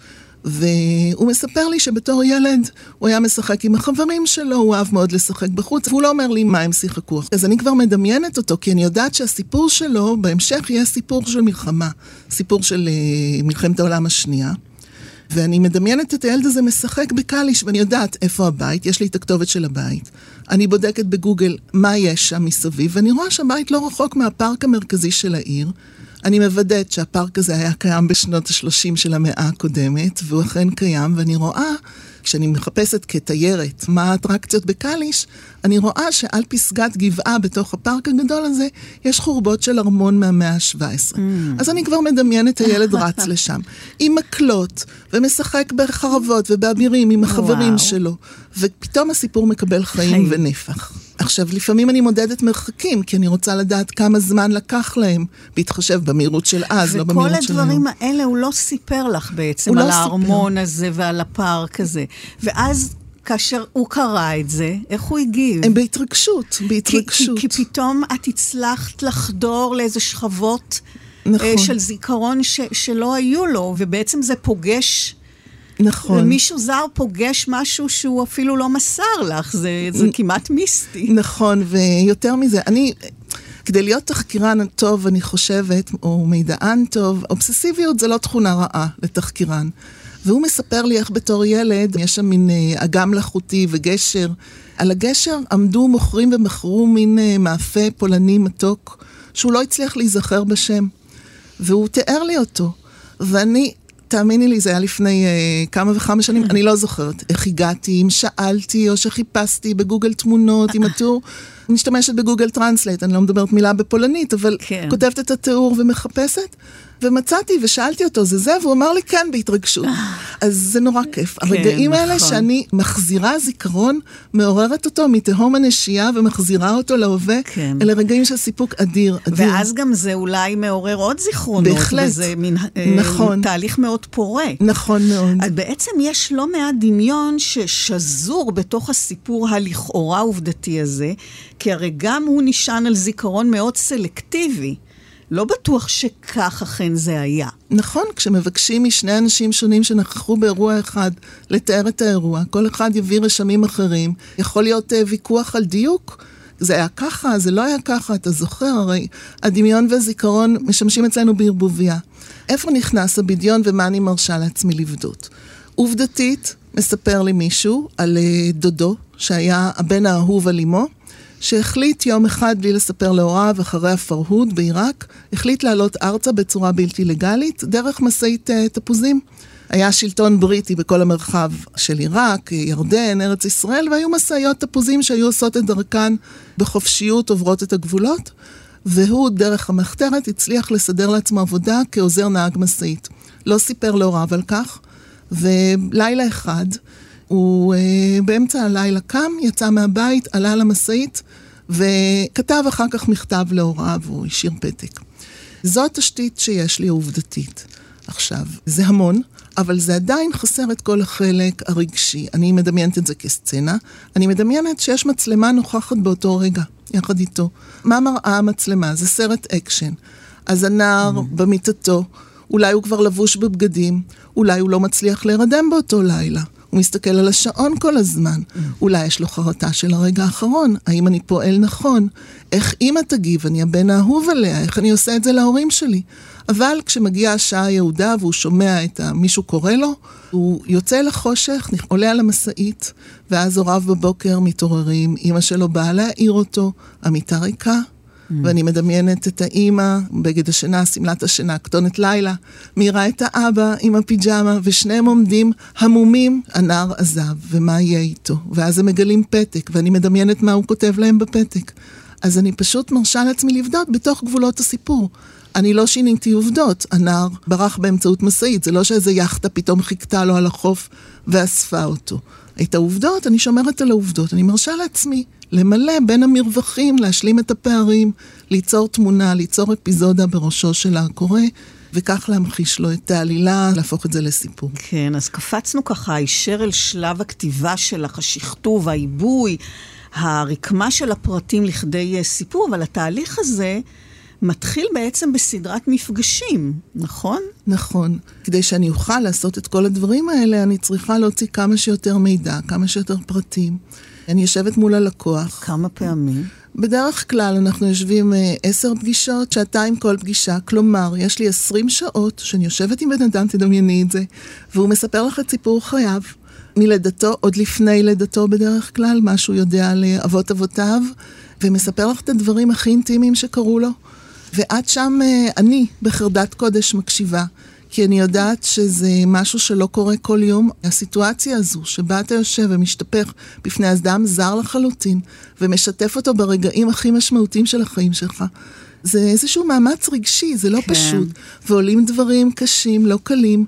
והוא מספר לי שבתור ילד הוא היה משחק עם החברים שלו, הוא אהב מאוד לשחק בחוץ, והוא לא אומר לי מה הם שיחקו. אז אני כבר מדמיינת אותו, כי אני יודעת שהסיפור שלו בהמשך יהיה סיפור של מלחמה, סיפור של uh, מלחמת העולם השנייה, ואני מדמיינת את הילד הזה משחק בקליש, ואני יודעת איפה הבית, יש לי את הכתובת של הבית, אני בודקת בגוגל מה יש שם מסביב, ואני רואה שהבית לא רחוק מהפארק המרכזי של העיר, אני מוודאת שהפארק הזה היה קיים בשנות ה-שלושים של המאה הקודמת, והוא אכן קיים, ואני רואה, כשאני מחפשת כתיירת מה האטרקציות בקליש, אני רואה שעל פסגת גבעה בתוך הפארק הגדול הזה, יש חורבות של ארמון מהמאה ה-שבע עשרה. Mm. אז אני כבר מדמיינת הילד רץ לשם, עם מקלות, ומשחק בחרבות ובאבירים עם החברים וואו. שלו, ופתאום הסיפור מקבל חיים, חיים. ונפח. עכשיו, לפעמים אני מודדת מרחקים, כי אני רוצה לדעת כמה זמן לקח להם, בהתחשב במהירות של אז, לא במהירות של היום. וכל הדברים האלה הוא לא סיפר לך בעצם, על לא הארמון סיפר. הזה ועל הפארק הזה. ואז, כאשר הוא קרא את זה, איך הוא הגיב? הם בהתרגשות, בהתרגשות. כי, כי, כי פתאום את הצלחת לחדור לאיזה שכבות נכון. של זיכרון ש, שלא היו לו, ובעצם זה פוגש... נכון. ומישהו זר פוגש משהו שהוא אפילו לא מסר לך, זה, זה כמעט מיסטי. נכון, ויותר מזה, אני, כדי להיות תחקירן טוב, אני חושבת, או מידען טוב, אובססיביות זה לא תכונה רעה לתחקירן. והוא מספר לי איך בתור ילד, יש שם מין אגם לחוטי וגשר. על הגשר עמדו מוכרים ומכרו מין מאפה פולני מתוק, שהוא לא הצליח להיזכר בשם. והוא תיאר לי אותו. ואני... תאמיני לי, זה היה לפני uh, כמה וכמה שנים, אני לא זוכרת איך הגעתי, אם שאלתי או שחיפשתי בגוגל תמונות עם התיאור, אני משתמשת בגוגל טרנסלייט, אני לא מדברת מילה בפולנית, אבל כן. כותבת את התיאור ומחפשת, ומצאתי ושאלתי אותו, זה זה, והוא אמר לי כן בהתרגשות. אז זה נורא כיף. כן, הרגעים נכון. האלה שאני מחזירה זיכרון, מעוררת אותו מתהום הנשייה, ומחזירה אותו להווה, כן. אלה רגעים של סיפוק אדיר, אדיר. ואז גם זה אולי מעורר עוד זיכרונות, בהחלט. וזה מין, נכון. אה, תהליך מאוד פורה. נכון מאוד. אז בעצם יש לא מעט דמיון ששזור בתוך הסיפור הלכאורה עובדתי הזה, כי הרי גם הוא נשען על זיכרון מאוד סלקטיבי. לא בטוח שכך אכן זה היה. נכון, כשמבקשים משני אנשים שונים שנכחו באירוע אחד לתאר את האירוע, כל אחד יביא רשמים אחרים, יכול להיות uh, ויכוח על דיוק, זה היה ככה, זה לא היה ככה, אתה זוכר, הרי הדמיון והזיכרון משמשים אצלנו בערבוביה. איפה נכנס הבדיון ומה אני מרשה לעצמי לבדות? עובדתית, מספר לי מישהו על דודו, שהיה הבן האהוב על אמו, שהחליט יום אחד בלי לספר להוריו, אחרי הפרהוד בעיראק, החליט לעלות ארצה בצורה בלתי לגלית, דרך מסעית תפוזים. היה שלטון בריטי בכל המרחב של עיראק, ירדן, ארץ ישראל, והיו מסעיות תפוזים שהיו עושות את דרכן בחופשיות, עוברות את הגבולות, והוא דרך המחתרת הצליח לסדר לעצמו עבודה כעוזר נהג מסעית. לא סיפר להוריו על כך, ולילה אחד, הוא uh, באמצע הלילה קם, יצא מהבית, עלה למסעית, וכתב אחר כך מכתב להוריו, הוא השאיר פתק. זו התשתית שיש לי העובדתית. עכשיו, זה המון, אבל זה עדיין חסר את כל החלק הרגשי. אני מדמיינת את זה כסצנה. אני מדמיינת שיש מצלמה נוכחת באותו רגע, יחד איתו. מה מראה המצלמה? זה סרט אקשן. אז הנער mm. במיטתו, אולי הוא כבר לבוש בבגדים, אולי הוא לא מצליח להירדם באותו לילה. הוא מסתכל על השעון כל הזמן. Mm. אולי יש לו חרטה של הרגע האחרון. האם אני פועל נכון? איך אמא תגיב? אני הבן האהוב עליה. איך אני עושה את זה להורים שלי? אבל כשמגיעה השעה היהודה והוא שומע את מישהו קורא לו, הוא יוצא לחושך, עולה על המסעית, ואז הוריו בבוקר מתעוררים, אמא שלו באה להעיר אותו, המיטה ריקה, mm. ואני מדמיינת את האמא, בגד השינה, סמלת השינה, כתונת לילה, מירה את האבא עם הפיג'מה, ושניהם עומדים המומים, הנער עזב, ומה יהיה איתו? ואז הם מגלים פתק, ואני מדמיינת מה הוא כותב להם בפתק. אז אני פשוט מרשה לעצמי לבדות בתוך גבולות הסיפור. אני לא שיניתי עובדות, הנער ברח באמצעות מסעית, זה לא שאיזה יחטה פתאום חיכתה לו על החוף ואספה אותו. את העובדות, אני שומרת על העובדות, אני מרשה לעצמי למלא בין המרווחים, להשלים את הפערים, ליצור תמונה, ליצור אפיזודה בראשו של הקורא, וכך להמחיש לו את העלילה, להפוך את זה לסיפור. כן, אז קפצנו ככה, הישר אל שלב הכתיבה שלך, השכתוב, העיבוי, הרקמה של הפרטים לכדי סיפור, אבל התהליך הזה מתחיל בעצם בסדרת מפגשים, נכון? נכון. כדי שאני אוכל לעשות את כל הדברים האלה, אני צריכה להוציא כמה שיותר מידע, כמה שיותר פרטים. אני יושבת מול הלקוח. כמה פעמים? בדרך כלל אנחנו יושבים עשר פגישות, שעתיים כל פגישה. כלומר, יש לי עשרים שעות שאני יושבת עם בן אדם, תדמייני את זה, והוא מספר לך את סיפור חייו. מלידתו, עוד לפני לידתו בדרך כלל, מה שהוא יודע על אבות אבותיו, ומספר לך את הדברים הכי אינטימיים שקרו לו. ועד שם אני בחרדת קודש מקשיבה, כי אני יודעת שזה משהו שלא קורה כל יום. הסיטואציה הזו שבה אתה יושב ומשתפך בפני אדם זר לחלוטין, ומשתף אותו ברגעים הכי משמעותיים של החיים שלך, זה איזשהו מאמץ רגשי, זה לא כן. פשוט. ועולים דברים קשים, לא קלים,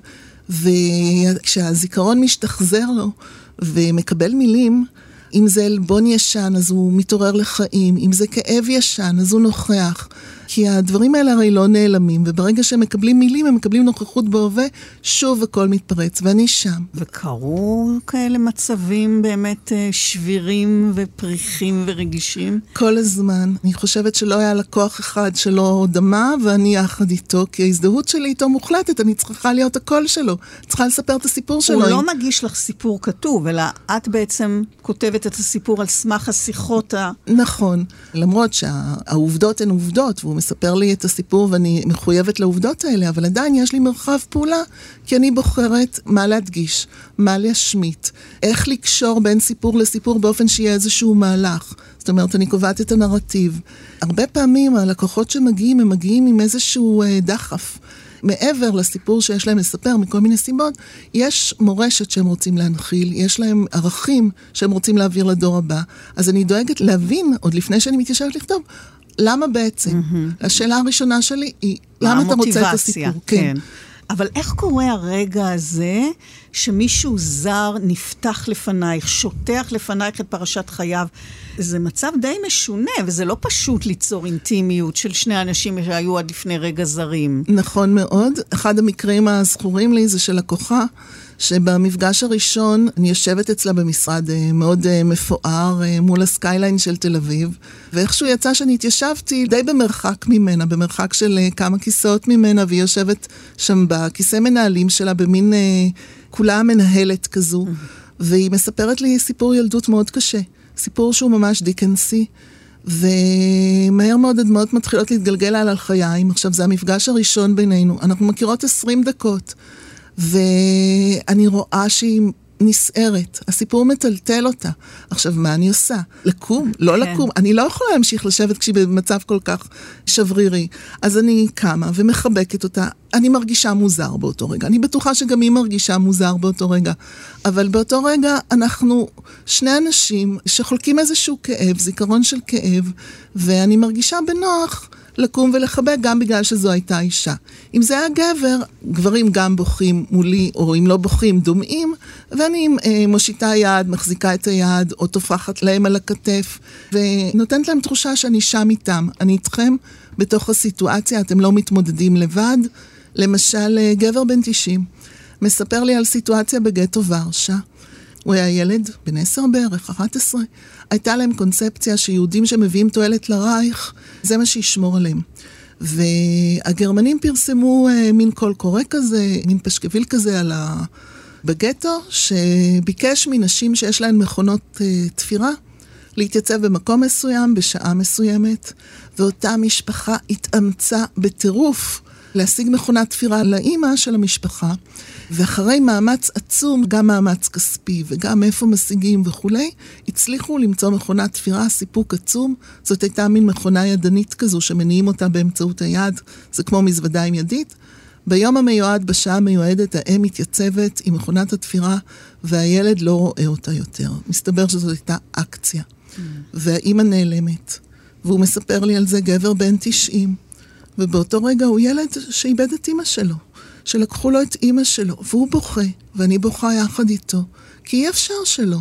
וכשהזיכרון משתחזר לו ומקבל מילים, אם זה אלבון ישן, אז הוא מתעורר לחיים. אם זה כאב ישן, אז הוא נוכח. כי הדברים האלה הרי לא נעלמים, וברגע שהם מקבלים מילים, הם מקבלים נוכחות בהווה, שוב הכל מתפרץ, ואני שם. וקרו כאלה מצבים באמת שבירים ופריחים ורגישים? כל הזמן. אני חושבת שלא היה לקוח אחד שלא דמה, ואני יחד איתו, כי ההזדהות שלי איתו מוחלטת, אני צריכה להיות הקול שלו, צריכה לספר את הסיפור שלו. הוא לא מגיש לך סיפור כתוב, אלא את בעצם כותבת את הסיפור על סמך השיחות ה... נכון. למרות שהעובדות הן עובדות, והוא מספר לי את הסיפור ואני מחויבת לעובדות האלה, אבל עדיין יש לי מרחב פעולה, כי אני בוחרת מה להדגיש, מה להשמיט, איך לקשור בין סיפור לסיפור באופן שיהיה איזשהו מהלך. זאת אומרת, אני קובעת את הנרטיב. הרבה פעמים הלקוחות שמגיעים, הם מגיעים עם איזשהו דחף. מעבר לסיפור שיש להם לספר מכל מיני סיבות, יש מורשת שהם רוצים להנחיל, יש להם ערכים שהם רוצים להעביר לדור הבא. אז אני דואגת להבין, עוד לפני שאני מתיישבת לכתוב, למה בעצם? Mm-hmm. השאלה הראשונה שלי היא, למה אתה רוצה את הסיפור? כן. כן. אבל איך קורה הרגע הזה שמישהו זר נפתח לפנייך, שוטח לפנייך את פרשת חייו? זה מצב די משונה, וזה לא פשוט ליצור אינטימיות של שני אנשים שהיו עד לפני רגע זרים. נכון מאוד. אחד המקרים הזכורים לי זה של לקוחה, שבמפגש הראשון אני יושבת אצלה במשרד מאוד מפואר מול הסקייליין של תל אביב, ואיכשהו יצא שאני התיישבתי די במרחק ממנה, במרחק של כמה כיסאות ממנה, והיא יושבת שם בכיסא מנהלים שלה במין כולה מנהלת כזו, והיא מספרת לי סיפור ילדות מאוד קשה, סיפור שהוא ממש דיקנסי, ומהר מאוד הדמעות מתחילות להתגלגל על החיים. עכשיו, זה המפגש הראשון בינינו. אנחנו מכירות עשרים דקות, ואני רואה שהיא נסערת. הסיפור מטלטל אותה. עכשיו, מה אני עושה? לקום? לא כן. לקום. אני לא יכולה להמשיך לשבת כשהיא במצב כל כך שברירי. אז אני קמה ומחבקת אותה. אני מרגישה מוזר באותו רגע. אני בטוחה שגם היא מרגישה מוזר באותו רגע. אבל באותו רגע אנחנו שני אנשים שחולקים איזשהו כאב, זיכרון של כאב, ואני מרגישה בנוח לקום ולחבק גם בגלל שזו הייתה אישה. אם זה היה גבר, גברים גם בוכים מולי, או אם לא בוכים, דומעים, ואני אה, מושיטה יד, מחזיקה את היד, או תופחת להם על הכתף, ונותנת להם תחושה שאני שם איתם. אני איתכם בתוך הסיטואציה, אתם לא מתמודדים לבד. למשל, גבר בן תשעים, מספר לי על סיטואציה בגטו ורשה. הוא היה ילד, בן עשר בערך, אחת עשרה. הייתה להם קונספציה שיהודים שמביאים תועלת לרייך, זה מה שישמור עליהם. והגרמנים פרסמו אה, מין קול קורא כזה, מין פשקביל כזה על ה... בגטו, שביקש מנשים שיש להן מכונות אה, תפירה, להתייצב במקום מסוים, בשעה מסוימת, ואותה משפחה התאמצה בטירוף, להשיג מכונת תפירה לאימא של המשפחה, ואחרי מאמץ עצום, גם מאמץ כספי וגם איפה משיגים וכולי, הצליחו למצוא מכונת תפירה, סיפוק עצום. זאת הייתה מין מכונה ידנית כזו שמניעים אותה באמצעות היד, זה כמו מזוודה עם ידית. ביום המיועד, בשעה המיועדת, האם מתייצבת עם מכונת התפירה, והילד לא רואה אותה יותר. מסתבר שזאת הייתה אקציה. Mm. והאימא נעלמת. והוא מספר לי על זה גבר בן תשעים. ובאותו רגע הוא ילד שאיבד את אמא שלו, שלקחו לו את אמא שלו, והוא בוכה, ואני בוכה יחד איתו, כי אי אפשר שלו.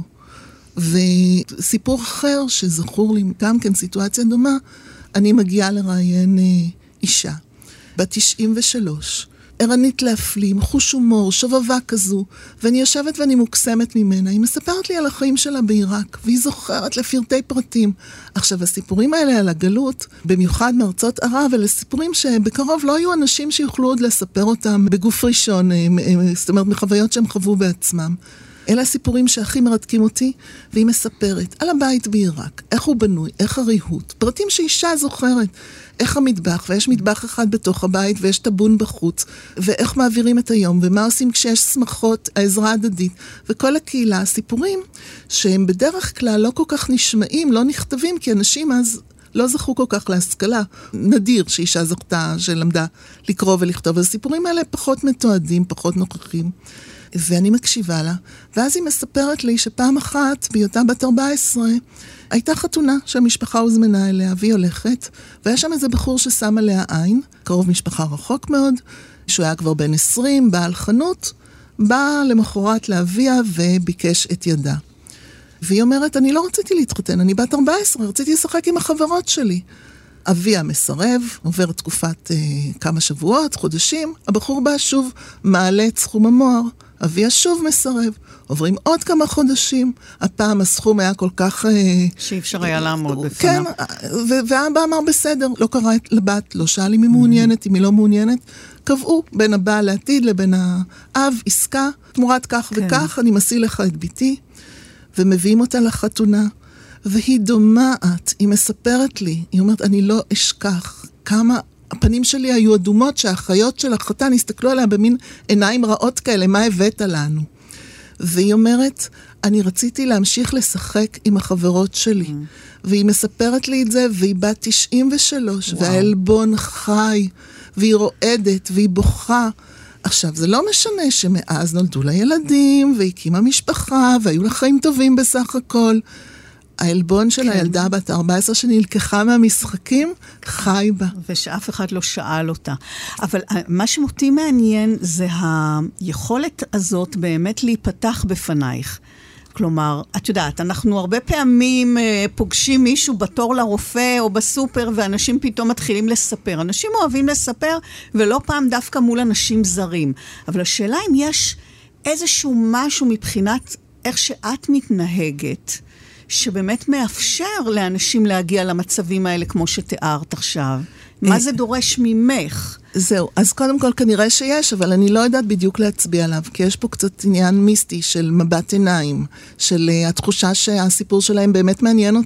וסיפור אחר שזכור לי, גם כן סיטואציה דומה, אני מגיעה לראיין אה, אישה, בת תשעים ושלוש, ערנית להפלים, חוש הומור, שובבה כזו, ואני יושבת ואני מוקסמת ממנה. היא מספרת לי על החיים שלה בעיראק, והיא זוכרת לפרטי פרטים. עכשיו, הסיפורים האלה על הגלות, במיוחד מארצות ערב, אלה סיפורים שבקרוב לא היו אנשים שיוכלו עוד לספר אותם בגוף ראשון, זאת אומרת, מחוויות שהם חוו בעצמם. אלה הסיפורים שהכי מרתקים אותי, והיא מספרת על הבית בעיראק, איך הוא בנוי, איך הריהוט, פרטים שאישה זוכרת, איך המטבח, ויש מטבח אחד בתוך הבית, ויש טבון בחוץ, ואיך מעבירים את היום, ומה עושים כשיש שמחות, העזרה הדדית, וכל הקהילה, סיפורים שהם בדרך כלל לא כל כך נשמעים, לא נכתבים, כי אנשים אז לא זכו כל כך להשכלה. נדיר שאישה זכתה שלמדה לקרוא ולכתוב, אז הסיפורים האלה פחות מתועדים, פחות נוכחים. ואני מקשיבה לה, ואז היא מספרת לי שפעם אחת, בהיותה בת ארבע עשרה, הייתה חתונה שהמשפחה הוזמנה אליה, והיא הולכת, והיה שם איזה בחור ששם עליה עין, קרוב משפחה רחוק מאוד, שהוא היה כבר בן עשרים, בעל חנות, בא למחרת להביא וביקש את ידה. והיא אומרת, אני לא רציתי להתחתן, אני בת ארבע עשרה, רציתי לשחק עם החברות שלי. אביה מסרב, עובר תקופת אה, כמה שבועות, חודשים, הבחור בא שוב, מעלה את סכום המוהר, אביה שוב מסרב, עוברים עוד כמה חודשים, הפעם הסכום היה כל כך... אה, שאי אפשר היה לעמוד בפניו. כן, והאבא אמר בסדר, לא קרא לבת, לא שאל אם היא מעוניינת, אם היא לא מעוניינת, קבעו בין הבעל לעתיד לבין האב, עסקה, תמורת כך כן. וכך, אני מסיא לך את ביתי, ומביאים אותה לחתונה, והיא דומעת, היא מספרת לי, היא אומרת, אני לא אשכח כמה הפנים שלי היו אדומות, שהאחיות של החתן הסתכלו עליה במין עיניים רעות כאלה, מה הבאת לנו? והיא אומרת, אני רציתי להמשיך לשחק עם החברות שלי, mm. והיא מספרת לי את זה, והיא בת תשעים ושלוש, וואו. והאלבון חי, והיא רועדת, והיא בוכה. עכשיו, זה לא משנה שמאז נולדו לה ילדים, והקימה משפחה, והיו לה חיים טובים בסך הכל. האלבון של כן. הילדה בת ארבע עשרה שנלקחה מהמשחקים, חי בה. ושאף אחד לא שאל אותה. אבל מה שמותי מעניין זה היכולת הזאת באמת להיפתח בפנייך. כלומר, את יודעת, אנחנו הרבה פעמים אה, פוגשים מישהו בתור לרופא או בסופר, ואנשים פתאום מתחילים לספר. אנשים אוהבים לספר, ולא פעם דווקא מול אנשים זרים. אבל השאלה אם יש איזשהו משהו מבחינת איך שאת מתנהגת, שבאמת מאפשר לאנשים להגיע למצבים האלה כמו שתיארת עכשיו. מה זה דורש ממך? זהו, אז קודם כל כנראה שיש, אבל אני לא יודעת בדיוק להצביע עליו, כי יש פה קצת עניין מיסטי של מבט עיניים, של התחושה שהסיפור שלהם באמת מעניין אותי,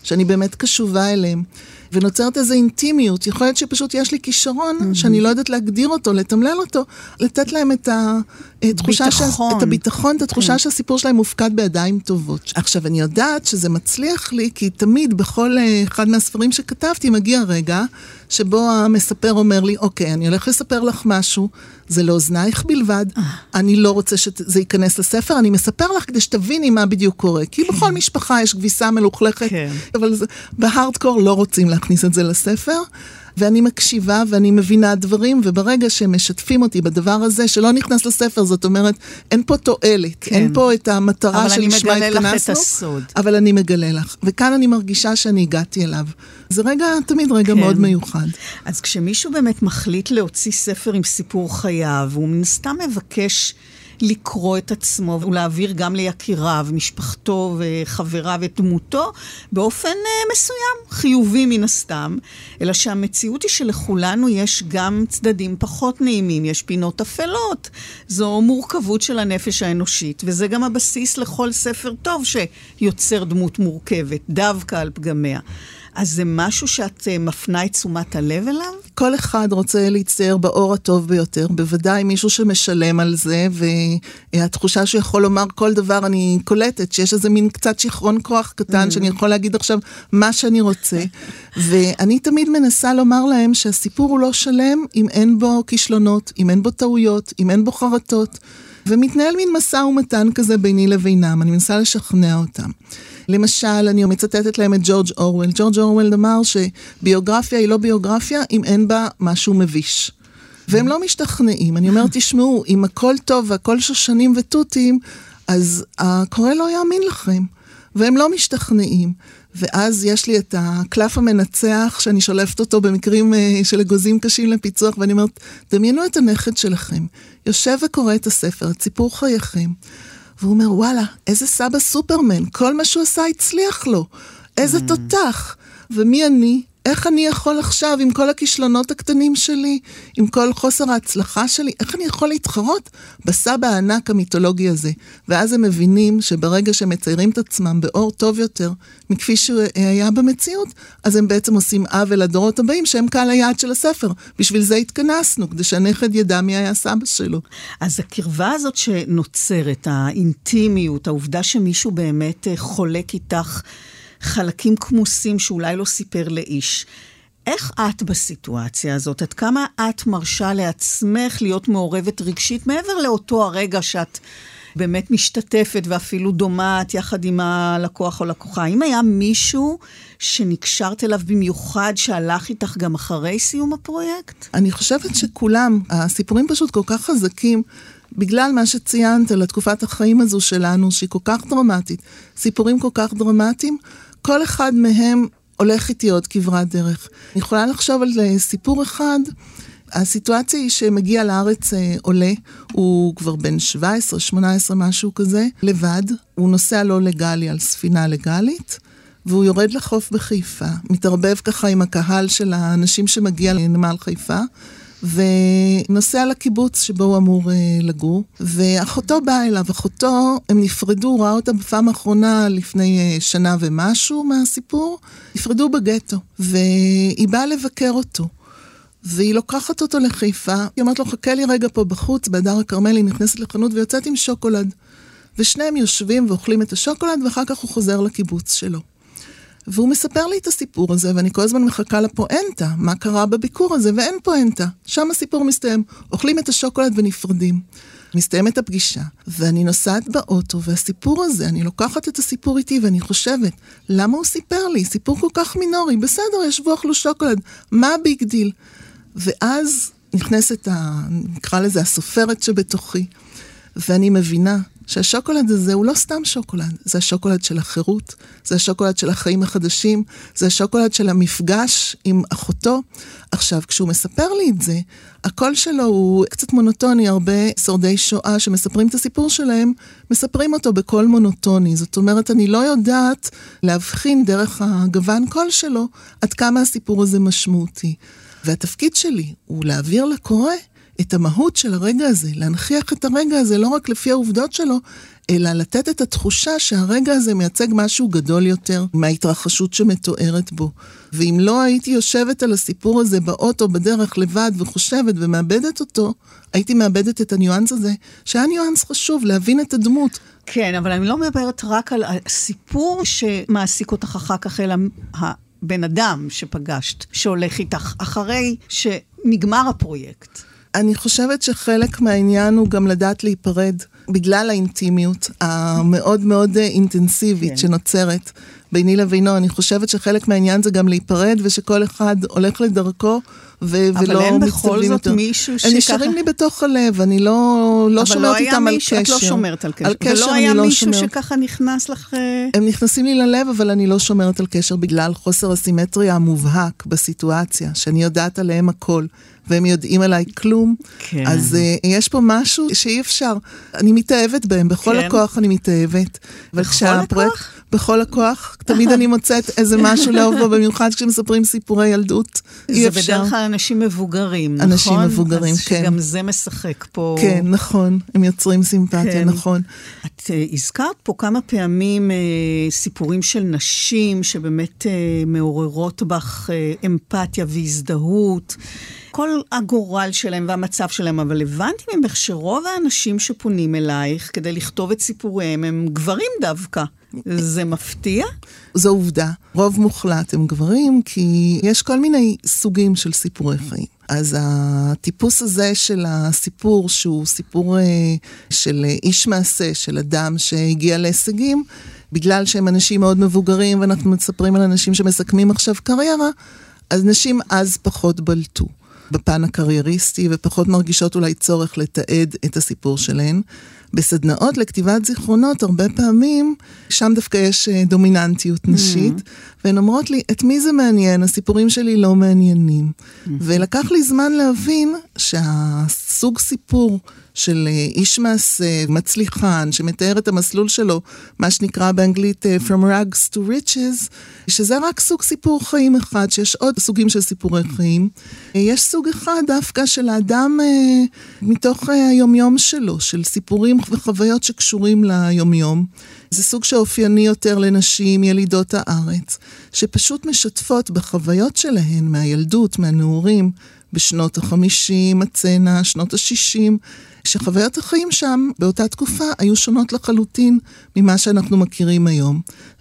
שאני באמת קשובה אליהם. ונוצרת איזו אינטימיות, יכול להיות שפשוט יש לי כישרון, mm-hmm. שאני לא יודעת להגדיר אותו, לתמלל אותו, לתת להם את התחושה, ש... את הביטחון, את התחושה כן. שהסיפור שלהם מופקד בידיים טובות. עכשיו, אני יודעת שזה מצליח לי, כי תמיד בכל אחד מהספרים שכתבתי, מגיע רגע, שבו המספר אומר לי, אוקיי, אני הולך לספר לך משהו, זה לא אוזנייך בלבד, אני לא רוצה שזה ייכנס לספר, אני מספר לך כדי שתביני מה בדיוק קורה, כי בכל משפחה יש כביסה מלוכלכת, אבל בהארדקור לא רוצים להכניס את זה לספר, ואני מקשיבה ואני מבינה דברים, וברגע שהם משתפים אותי בדבר הזה, שלא נכנס לספר, זאת אומרת, אין פה תועלת, כן. אין פה את המטרה שלשמה התכנסנו, אבל אני מגלה לך את הסוד. אבל אני מגלה לך, וכאן אני מרגישה שאני הגעתי אליו. זה רגע, תמיד רגע כן. מאוד מיוחד. אז כשמישהו באמת מחליט להוציא ספר עם סיפור חייו, הוא מן סתם מבקש לקרוא את עצמו ולהעביר גם ליקיריו, משפחתו וחבריו את דמותו באופן מסוים, חיובי מן הסתם, אלא שהמציאות היא שלכולנו יש גם צדדים פחות נעימים, יש פינות אפלות, זו מורכבות של הנפש האנושית, וזה גם הבסיס לכל ספר טוב שיוצר דמות מורכבת, דווקא על פגמיה. אז זה משהו שאת מפנה את תשומת הלב אליו? כל אחד רוצה להצטייר באור הטוב ביותר, בוודאי מישהו שמשלם על זה, והתחושה שיכול לומר כל דבר אני קולטת, שיש איזה מין קצת שכרון כוח קטן, שאני יכול להגיד עכשיו מה שאני רוצה, ואני תמיד מנסה לומר להם שהסיפור הוא לא שלם, אם אין בו כישלונות, אם אין בו טעויות, אם אין בו חרטות, ומתנהל מין מסע ומתן כזה ביני לבינם, אני מנסה לשכנע אותם. למשל, אני מצטטת להם את ג'ורג' אורוול. ג'ורג' אורוול אמר שביוגרפיה היא לא ביוגרפיה אם אין בה משהו מביש. והם לא משתכנעים. אני אומרת, תשמעו, אם הכל טוב והכל שושנים וטוטים, אז הקורא לא יאמין לכם. והם לא משתכנעים. ואז יש לי את הקלף המנצח, שאני שולפת אותו במקרים של אגוזים קשים לפיצוח, ואני אומרת, דמיינו את הנכד שלכם. יושב וקורא את הספר, את סיפור חייכם. והוא אומר, וואלה, איזה סבא סופרמן, כל מה שהוא עשה הצליח לו, איזה תותח, ומי אני? איך אני יכול עכשיו, עם כל הכישלונות הקטנים שלי, עם כל חוסר ההצלחה שלי, איך אני יכול להתחרות בסבא הענק המיתולוגי הזה? ואז הם מבינים שברגע שהם מציירים את עצמם באור טוב יותר, מכפי שהוא היה במציאות, אז הם בעצם עושים עוול לדורות הבאים, שהם קהל היעד של הספר. בשביל זה התכנסנו, כדי שהנכד ידע מי היה סבא שלו. אז הקרבה הזאת שנוצרת, האינטימיות, העובדה שמישהו באמת חולק איתך, חלקים כמוסים שאולי לא סיפר לאיש. איך את בסיטואציה הזאת? עד כמה את מרשה לעצמך להיות מעורבת רגשית מעבר לאותו הרגע שאת באמת משתתפת ואפילו דומעת יחד עם הלקוח או לקוחה? האם היה מישהו שנקשרת אליו במיוחד שהלך איתך גם אחרי סיום הפרויקט? אני חושבת שכולם, הסיפורים פשוט כל כך חזקים, בגלל מה שציינת על התקופת החיים הזו שלנו, שהיא כל כך דרמטית, סיפורים כל כך דרמטיים, כל אחד מהם הולך איתי עוד כברת דרך. אני יכולה לחשוב על סיפור אחד, הסיטואציה היא שמגיע לארץ עולה, הוא כבר בן שבע עשרה שמונה עשרה משהו כזה, לבד, הוא נוסע לא לגלי על ספינה לגלית, והוא יורד לחוף בחיפה, מתערבב ככה עם הקהל של האנשים שמגיע לנמל חיפה, ונוסע לקיבוץ שבו הוא אמור לגור, ואחותו באה אליו, אחותו, הם נפרדו, הוא ראה אותה בפעם האחרונה לפני שנה ומשהו מהסיפור, נפרדו בגטו, והיא באה לבקר אותו, והיא לוקחת אותו לחיפה, היא אומרת לו, חכה לי רגע פה בחוץ, בהדר הכרמל, היא נכנסת לחנות ויוצאת עם שוקולד, ושניהם יושבים ואוכלים את השוקולד, ואחר כך הוא חוזר לקיבוץ שלו. והוא מספר לי את הסיפור הזה, ואני כל הזמן מחכה לפואנטה, מה קרה בביקור הזה, ואין פואנטה. שם הסיפור מסתיים, אוכלים את השוקולד ונפרדים. מסתיים את הפגישה, ואני נוסעת באוטו, והסיפור הזה, אני לוקחת את הסיפור איתי, ואני חושבת, למה הוא סיפר לי? סיפור כל כך מינורי, בסדר, ישבו אכלו שוקולד, מה הביג דיל? ואז נכנסת, ה, נקרא לזה, הסופרת שבתוכי, ואני מבינה, שהשוקולד הזה הוא לא סתם שוקולד, זה השוקולד של החירות, זה השוקולד של החיים החדשים, זה השוקולד של המפגש עם אחותו. עכשיו, כשהוא מספר לי את זה, הקול שלו הוא קצת מונוטוני, הרבה שורדי שואה שמספרים את הסיפור שלהם, מספרים אותו בקול מונוטוני, זאת אומרת, אני לא יודעת להבחין דרך הגוון קול שלו, עד כמה הסיפור הזה משמעותי. והתפקיד שלי הוא להעביר לקורא את המהות של הרגע הזה, להנכיח את הרגע הזה לא רק לפי העובדות שלו, אלא לתת את התחושה שהרגע הזה מייצג משהו גדול יותר מההתרחשות שמתוארת בו. ואם לא הייתי יושבת על הסיפור הזה באוטו בדרך לבד וחושבת ומאבדת אותו, הייתי מאבדת את הניואנס הזה, שהיה ניואנס חשוב להבין את הדמות. כן, אבל אני לא מדברת רק על הסיפור שמעסיק אותך אחר כך, אלא הבן אדם שפגשת, שהולך איתך אחרי שנגמר הפרויקט. אני חושבת שחלק מהעניין הוא גם לדעת להיפרד, בגלל האינטימיות המאוד מאוד אינטנסיבית כן. שנוצרת ביני לבינו. אני חושבת שחלק מהעניין זה גם להיפרד, ושכל אחד הולך לדרכו, ו- אבל אין בכל זאת יותר. מישהו שככה... הם נשארים לי בתוך הלב, אני לא, לא שומרת לא איתם מישהו, על קשר. את לא שומרת על קשר. על קשר ולא היה לא מישהו שומרת. שככה נכנס לך... הם נכנסים לי ללב, אבל אני לא שומרת על קשר, בגלל חוסר הסימטריה המובהק בסיטואציה, שאני יודעת עליהם הכל. והם יודעים עליי כלום, כן. אז uh, יש פה משהו שאי אפשר. אני מתאהבת בהם, בכל כן. הכוח אני מתאהבת. בכל הכוח? בכל הכוח. תמיד אני מוצאת איזה משהו לאהוב בו, במיוחד כשמספרים סיפורי ילדות. זה בדרך כלל אנשים מבוגרים, נכון? אנשים מבוגרים, אז כן. שגם זה משחק פה. כן, נכון. הם יוצרים סימפתיה, כן. נכון. את uh, הזכרת פה כמה פעמים uh, סיפורים של נשים, שבאמת uh, מעוררות בך uh, אמפתיה והזדהות. כל הגורל שלהם והמצב שלהם, אבל הבנתי ממך שרוב האנשים שפונים אלייך כדי לכתוב את סיפוריהם הם גברים דווקא. זה מפתיע? זו עובדה. רוב מוחלט הם גברים, כי יש כל מיני סוגים של סיפורי חיים. אז הטיפוס הזה של הסיפור, שהוא סיפור של איש מעשה, של אדם שהגיע להישגים, בגלל שהם אנשים מאוד מבוגרים, ואנחנו מספרים על אנשים שמסכמים עכשיו קריירה, אז נשים אז פחות בלטו. בפן הקרייריסטי, ופחות מרגישות אולי צורך לתעד את הסיפור שלהן. בסדנאות לכתיבת זיכרונות, הרבה פעמים, שם דווקא יש דומיננטיות נשית, mm-hmm. והן אומרות לי, את מי זה מעניין? הסיפורים שלי לא מעניינים. Mm-hmm. ולקח לי זמן להבין שהסוג סיפור של איש מעשה, מצליחן, שמתאר את המסלול שלו, מה שנקרא באנגלית From Rags to Riches, שזה רק סוג סיפור חיים אחד, שיש עוד סוגים של סיפורי חיים. יש סוג אחד דווקא של האדם מתוך היומיום שלו, של סיפורים וחוויות שקשורים ליומיום. זה סוג שאופייני יותר לנשים ילידות הארץ, שפשוט משתפות בחוויות שלהן מהילדות, מהנעורים, בשנות החמישים, הצנע, שנות השישים, שחוויות החיים שם באותה תקופה היו שונות לחלוטין ממה שאנחנו מכירים היום.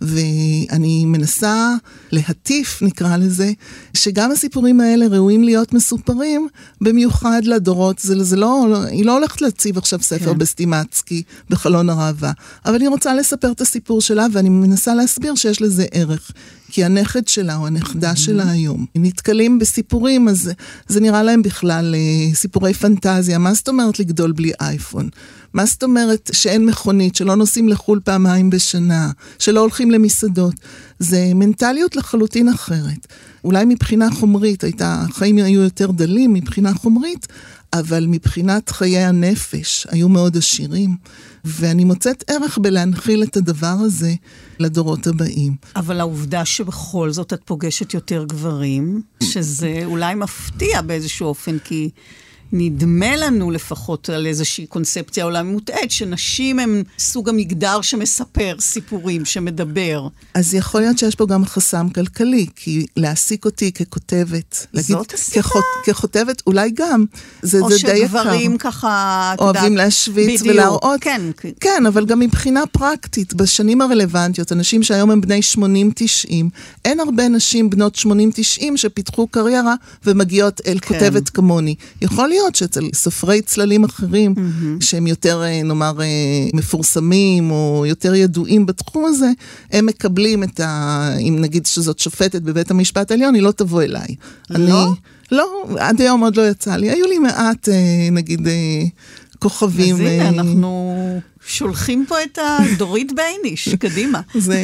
ואני מנסה להטיף, נקרא לזה, שגם הסיפורים האלה ראויים להיות מסופרים, במיוחד לדורות. זה, זה לא, היא לא הולכת להציב עכשיו ספר כן. בסטימצקי, בחלון הראווה, אבל היא רוצה לספר את הסיפור שלה, ואני מנסה להסביר שיש לזה ערך. כי הנכד שלה או הנכדה שלה היום נתקלים בסיפורים, אז זה נראה להם בכלל סיפורי פנטזיה. מה זאת אומרת לגדול בלי אייפון? מה זאת אומרת שאין מכונית, שלא נוסעים לחול פעמיים בשנה, שלא הולכים למסעדות? זה מנטליות לחלוטין אחרת. אולי מבחינה חומרית, הייתה, החיים היו יותר דלים מבחינה חומרית, אבל מבחינת חיי הנפש היו מאוד עשירים. ואני מוצאת ערך בלהנחיל את הדבר הזה לדורות הבאים. אבל העובדה שבכל זאת את פוגשת יותר גברים, שזה אולי מפתיע באיזשהו אופן, כי נדמה לנו לפחות על איזושהי קונספציה עולם מוטעת, שנשים הם סוג המגדר שמספר סיפורים, שמדבר. אז יכול להיות שיש פה גם חסם כלכלי, כי להעסיק אותי ככותבת, זאת הסיבה? כחות, ככותבת, אולי גם, זה, או זה די יקר. או שגברים ככה, אוהבים להשוויץ בדיוק, ולהראות. כן. כן, אבל גם מבחינה פרקטית, בשנים הרלוונטיות, אנשים שהיום הם בני שמונים תשעים, אין הרבה נשים בנות שמונים תשעים שפיתחו קריירה ומגיעות אל כן. כותבת כמוני. יכול להיות שאצל סופרי צללים אחרים, mm-hmm. שהם יותר, נאמר, מפורסמים, או יותר ידועים בתחום הזה, הם מקבלים את ה... אם נגיד שזאת שופטת בבית המשפט העליון, היא לא תבוא אליי. לא? אני, לא, עד היום עוד לא יצא לי. היו לי מעט, נגיד, כוכבים. אז הנה, אנחנו שולחים פה את הדורית בייניש, קדימה.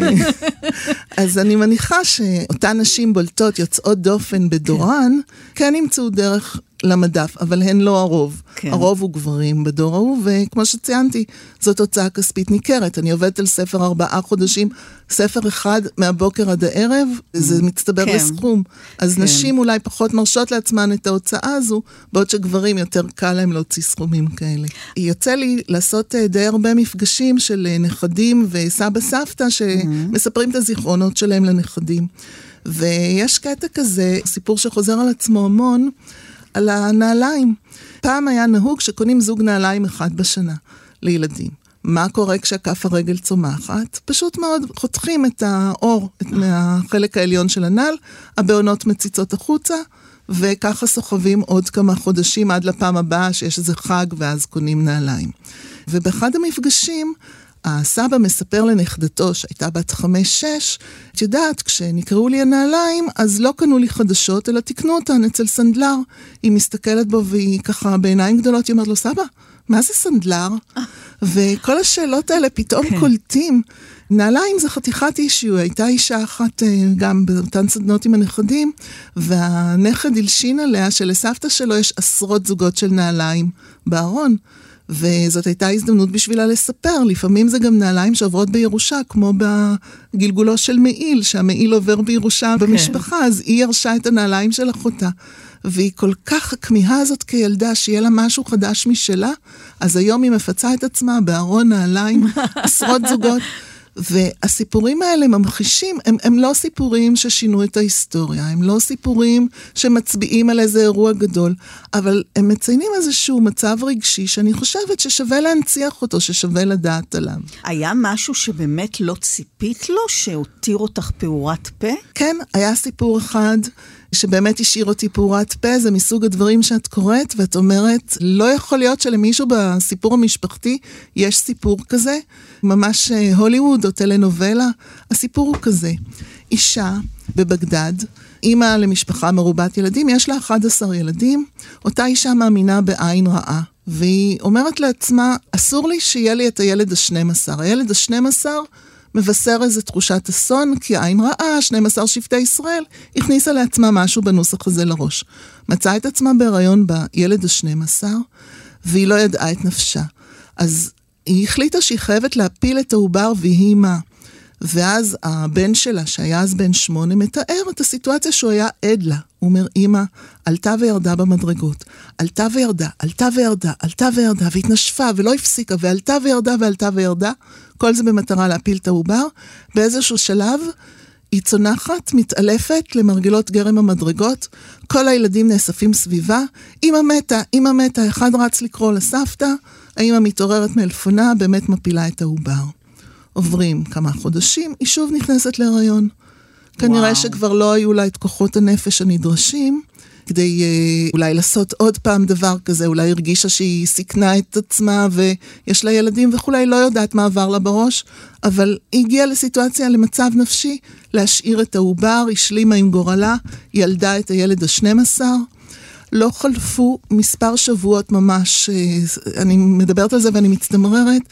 אז אני מניחה שאותן נשים בולטות, יוצאות דופן בדורן, כן ימצאו דרך למדף, אבל הן לא הרוב. כן. הרוב הוא גברים בדור ההוא, וכמו שציינתי, זאת הוצאה כספית ניכרת. אני עובדת על ספר ארבעה חודשים, ספר אחד מהבוקר עד הערב, זה מצטבר כן. לסכום. אז כן. נשים אולי פחות מרשות לעצמן את ההוצאה הזו, בעוד שגברים יותר קל להם להוציא סכומים כאלה. יוצא לי לעשות די הרבה מפגשים של נכדים וסבא סבתא, שמספרים את הזיכרונות שלהם לנכדים. ויש קטע כזה, סיפור שחוזר על עצמו המון, על הנעליים. פעם היה נהוג שקונים זוג נעליים אחד בשנה לילדים. מה קורה כשכף הרגל צומחת? פשוט מאוד חותכים את האור מהחלק העליון של הנעל, הבעונות מציצות החוצה, וככה סוחבים עוד כמה חודשים עד לפעם הבאה שיש איזה חג ואז קונים נעליים. ובאחד המפגשים, הסבא מספר לנכדתו שהייתה בת חמש-שש, את יודעת, כשנקראו לי הנעליים, אז לא קנו לי חדשות, אלא תקנו אותן אצל סנדלר. היא מסתכלת בו והיא ככה בעיניים גדולות, היא אומרת לו, סבא, מה זה סנדלר? וכל השאלות האלה פתאום כן. קולטים. נעליים זה חתיכת אישיו, הייתה אישה אחת גם באותן סדנות עם הנכדים, והנכד הלשין עליה שלסבתא שלו יש עשרות זוגות של נעליים בארון. וזאת הייתה הזדמנות בשבילה לספר, לפעמים זה גם נעליים שעוברות בירושה, כמו בגלגולו של מעיל, שהמעיל עובר בירושה okay. במשפחה, אז היא ירשה את הנעליים של אחותה, והיא כל כך, הכמיהה הזאת כילדה, שיהיה לה משהו חדש משלה, אז היום היא מפצה את עצמה בארון נעליים, עשרות זוגות, והסיפורים האלה ממחישים, הם, הם לא סיפורים ששינו את ההיסטוריה, הם לא סיפורים שמצביעים על איזה אירוע גדול, אבל הם מציינים איזשהו מצב רגשי שאני חושבת ששווה להנציח אותו, ששווה לדעת עליו. היה משהו שבאמת לא ציפית לו, שהותיר אותך פעורת פה? כן, היה סיפור אחד שבאמת השאיר אותי פעורת פה, זה מסוג הדברים שאת קוראת, ואת אומרת, לא יכול להיות שלמישהו בסיפור המשפחתי יש סיפור כזה, ממש הוליווד או טלנובלה. הסיפור הוא כזה, אישה בבגדד, אימא למשפחה מרובת ילדים, יש לה אחד עשר ילדים, אותה אישה מאמינה בעין רעה, והיא אומרת לעצמה, אסור לי שיהיה לי את הילד ה-שנים עשר, הילד ה-שנים עשר מבשר איזו תחושת אסון, כי עין רעה, שנים עשר שבטי ישראל, הכניסה לעצמה משהו בנוסח הזה לראש. מצאה את עצמה בהיריון בילד ה-שנים עשר, והיא לא ידעה את נפשה. אז היא החליטה שהיא חייבת להפיל את העובר והיא מה. ואז הבן שלה, שהיה אז בן שמונה, מתאר את הסיטואציה שהוא היה עד לה. הוא אומר, אמא, עלתה וירדה במדרגות. עלתה וירדה, עלתה וירדה, עלתה וירדה, והתנשפה ולא הפסיקה, ועלתה וירדה ועלתה וירדה. כל זה במטרה להפיל את העובר. באיזשהו שלב היא צונחת, מתעלפת למרגלות גרם המדרגות. כל הילדים נאספים סביבה. אמא מתה, אמא מתה, אחד רץ לקרוא לסבתא. האמא מתעוררת מאלפונה, באמת מפילה את העובר. עוברים כמה חודשים, היא שוב נכנסת להיריון. כנראה שכבר לא היו לה את כוחות הנפש הנדרשים, כדי אה, אולי לעשות עוד פעם דבר כזה, אולי הרגישה שהיא סיכנה את עצמה, ויש לה ילדים וכולי, לא יודעת מה עבר לה בראש, אבל היא הגיעה לסיטואציה, למצב נפשי, להשאיר את העובר, השלימה עם גורלה, ילדה את הילד ה-שנים עשר, לא חלפו מספר שבועות ממש, אה, אני מדברת על זה ואני מצטמררת,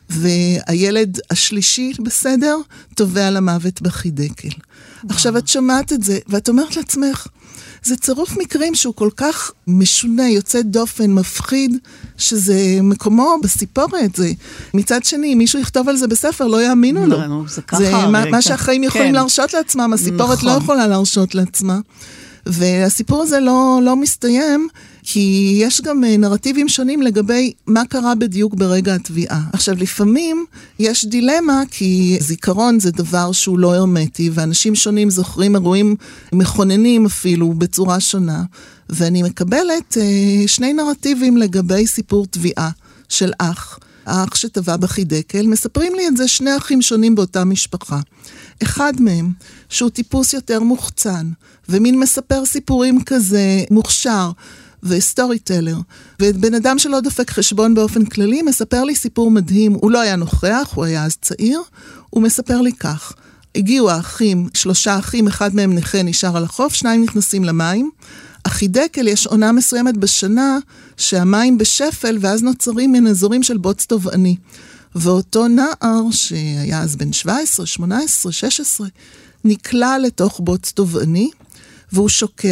והילד השלישי בסדר, תובע למוות בחידקל. עכשיו את שמעת את זה, ואת אומרת לעצמך, זה צירוף מקרים שהוא כל כך משונה, יוצא דופן, מפחיד, שזה מקומו בסיפורת. זה. מצד שני, מישהו יכתוב על זה בספר, לא יאמינו לו. לא, זה ככה. זה מה, מה שהחיים יכולים כן. להרשות לעצמם, הסיפורת נכון. לא יכולה להרשות לעצמה. והסיפור הזה לא, לא מסתיים, כי יש גם נרטיבים שונים לגבי מה קרה בדיוק ברגע התביעה. עכשיו, לפעמים יש דילמה, כי זיכרון זה דבר שהוא לא הרמטי, ואנשים שונים זוכרים אירועים מכוננים אפילו בצורה שונה, ואני מקבלת אה, שני נרטיבים לגבי סיפור תביעה של אח. האח שטבע בחידקל, מספרים לי את זה שני אחים שונים באותה משפחה. אחד מהם, שהוא טיפוס יותר מוחצן, ומין מספר סיפורים כזה מוכשר, וסטורי טלר, ובן אדם שלא דופק חשבון באופן כללי, מספר לי סיפור מדהים, הוא לא היה נוכח, הוא היה אז צעיר, הוא מספר לי כך, הגיעו האחים, שלושה אחים, אחד מהם נכה נשאר על החוף, שניים נכנסים למים, החידקל יש עונה מסוימת בשנה, שהמים בשפל, ואז נוצרים מן אזורים של בוץ טובעני, ואותו נער, שהיה אז בן שבע עשרה, שמונה עשרה, שש עשרה, נקלע לתוך בוץ טובעני, והוא שוקע,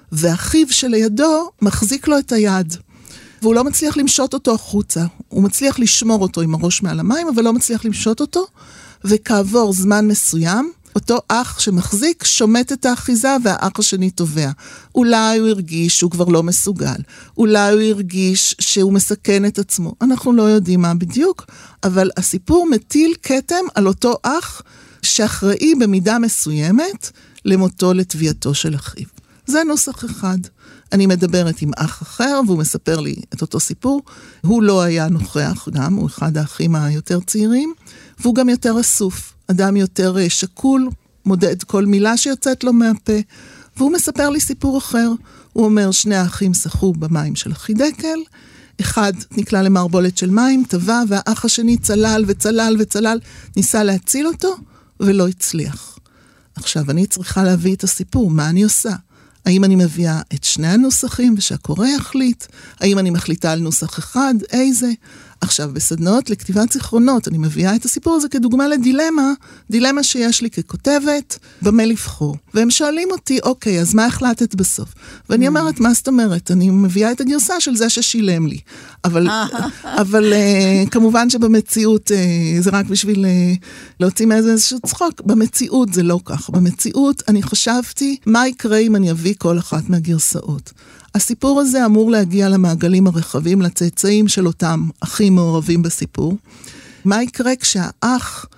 ואחיו שלידו מחזיק לו את היד. והוא לא מצליח למשות אותו החוצה. הוא מצליח לשמור אותו עם הראש מעל המים, אבל לא מצליח למשות אותו, וכעבור זמן מסוים, אותו אח שמחזיק שומט את האחיזה והאח השני תובע. אולי הוא הרגיש שהוא כבר לא מסוגל. אולי הוא הרגיש שהוא מסכן את עצמו. אנחנו לא יודעים מה בדיוק, אבל הסיפור מטיל כתם על אותו אח שאחראי במידה מסוימת למותו לתביעתו של אחיו. זה נוסח אחד. אני מדברת עם אח אחר, והוא מספר לי את אותו סיפור. הוא לא היה נוכח גם, הוא אחד האחים היותר צעירים, והוא גם יותר אסוף. אדם יותר שקול, מודד כל מילה שיוצאת לו מהפה, והוא מספר לי סיפור אחר. הוא אומר, שני האחים שחו במים של החידקל, אחד נקלע למערבולת של מים, טבע, והאח השני צלל וצלל וצלל, ניסה להציל אותו, ולא הצליח. עכשיו, אני צריכה להביא את הסיפור, מה אני עושה? האם אני מביאה את שני הנוסחים ושהקורא יחליט? האם אני מחליטה על נוסח אחד? איזה? עכשיו, בסדנאות לכתיבת זיכרונות, אני מביאה את הסיפור הזה כדוגמה לדילמה, דילמה שיש לי ככותבת, במה לבחור. והם שואלים אותי, אוקיי, אז מה החלטת בסוף? ואני אומרת, מה זאת אומרת? אני מביאה את הגרסה של זה ששילם לי. אבל, אבל כמובן שבמציאות, זה רק בשביל להוציא מאיזה איזשהו צחוק, במציאות זה לא כך. במציאות אני חשבתי, מה יקרה אם אני אביא כל אחת מהגרסאות? הסיפור הזה אמור להגיע למעגלים הרחבים, לצאצאים של אותם אחים מעורבים בסיפור. מה יקרה כשהאח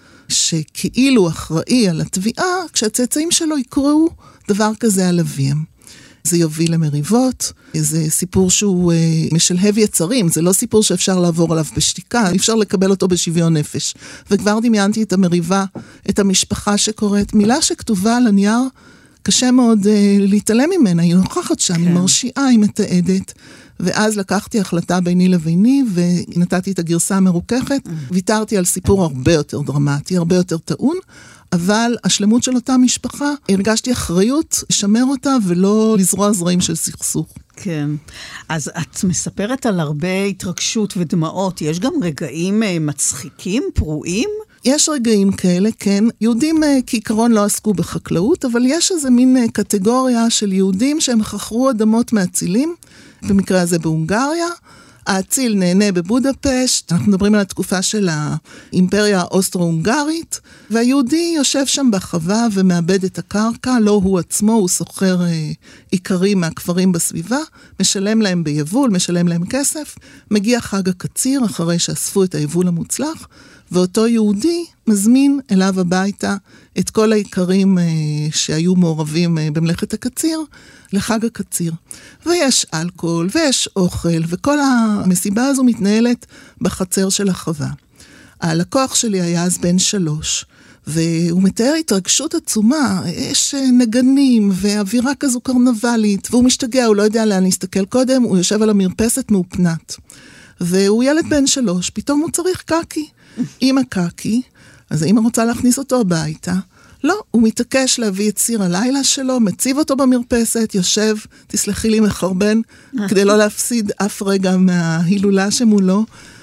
שכאילו אחראי על התביעה, כשהצאצאים שלו יקראו דבר כזה על אביהם? זה יוביל למריבות, זה סיפור שהוא אה, משלהב יצרים, זה לא סיפור שאפשר לעבור עליו בשתיקה, אפשר לקבל אותו בשוויון נפש. וכבר דמיינתי את המריבה, את המשפחה שקוראת, מילה שכתובה על הנייר, קשה מאוד uh, להתעלם ממנה, היא נוכחת שם, כן. היא מרשיעה, היא מתעדת, ואז לקחתי החלטה ביני לביני, ונתתי את הגרסה המרוככת, mm. ויתרתי על סיפור הרבה יותר דרמטי, הרבה יותר טעון, אבל השלמות של אותה משפחה, הרגשתי אחריות לשמר אותה, ולא לזרוע זרעים של סכסוך. כן, אז את מספרת על הרבה התרגשות ודמעות, יש גם רגעים uh, מצחיקים, פרועים? יש רגעים כאלה, כן. יהודים כעיקרון לא עסקו בחקלאות, אבל יש איזה מין קטגוריה של יהודים שהם חכרו אדמות מהצילים, במקרה הזה בהונגריה. האציל נהנה בבודפשט, אנחנו מדברים על התקופה של האימפריה האוסטרו-הונגרית, והיהודי יושב שם בחווה ומאבד את הקרקע, לא הוא עצמו, הוא סוחר אה, עיקרי מהכפרים בסביבה, משלם להם ביבול, משלם להם כסף, מגיע חג הקציר אחרי שאספו את היבול המוצלח, ואותו יהודי מזמין אליו הביתה את כל העיקרים אה, שהיו מעורבים אה, במלאכת הקציר, לחג הקציר. ויש אלכוהול, ויש אוכל, וכל המסיבה הזו מתנהלת בחצר של החווה. הלקוח שלי היה אז בן שלוש, והוא מתאר התרגשות עצומה, יש נגנים ואווירה כזו קרנבלית, והוא משתגע, הוא לא יודע לאן להסתכל קודם, הוא יושב על המרפסת מאופנת. והוא ילד בן שלוש, פתאום הוא צריך קקי. אמא קקי, אז האמא רוצה להכניס אותו הביתה, לא, הוא מתעקש להביא את סיר הלילה שלו, מציב אותו במרפסת, יושב, תסלחי לי מחרבן, כדי לא להפסיד אף רגע מההילולה שמולו,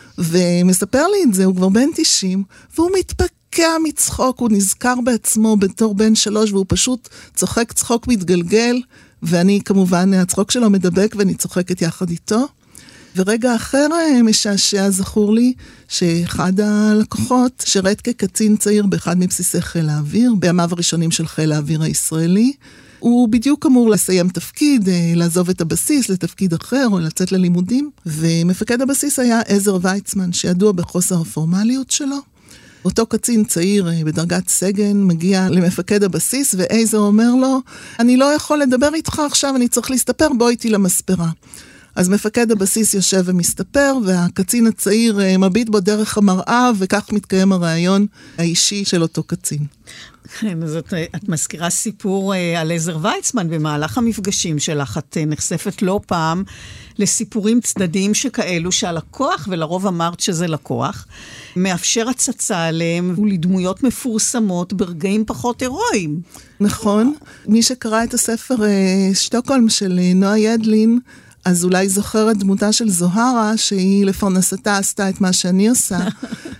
ומספר לי את זה, הוא כבר בן תשעים, והוא מתפקע מצחוק, הוא נזכר בעצמו בתור בן שלוש, והוא פשוט צוחק צחוק מתגלגל, ואני כמובן, הצחוק שלו מדבק, ואני צוחקת יחד איתו. ורגע אחר משעשע זכור לי שאחד הלקוחות שרת כקצין צעיר באחד מבסיסי חיל האוויר, בימיו הראשונים של חיל האוויר הישראלי. הוא בדיוק אמור לסיים תפקיד, לעזוב את הבסיס לתפקיד אחר או לצאת ללימודים. ומפקד הבסיס היה עזר ויצמן, שידוע בחוסר הפורמליות שלו. אותו קצין צעיר בדרגת סגן מגיע למפקד הבסיס, ועזר אומר לו, אני לא יכול לדבר איתך עכשיו, אני צריך להסתפר, בוא איתי למספרה. אז מפקד הבסיס יושב ומסתפר, והקצין הצעיר מביט בו דרך המראה, וכך מתקיים הרעיון האישי של אותו קצין. כן, זאת, את מזכירה סיפור על עזר ויצמן, במהלך המפגשים שלך, את נחשפת לא פעם לסיפורים צדדיים שכאלו, שהלקוח, ולרוב אמרת שזה לקוח, מאפשר הצצה עליהם ולדמויות מפורסמות ברגעים פחות הירואיים. נכון, מי שקרא את הספר שטוקהולם של נועה ידלין, אז אולי זוכרת דמותה של זוהרה, שהיא לפרנסתה עשתה את מה שאני עושה,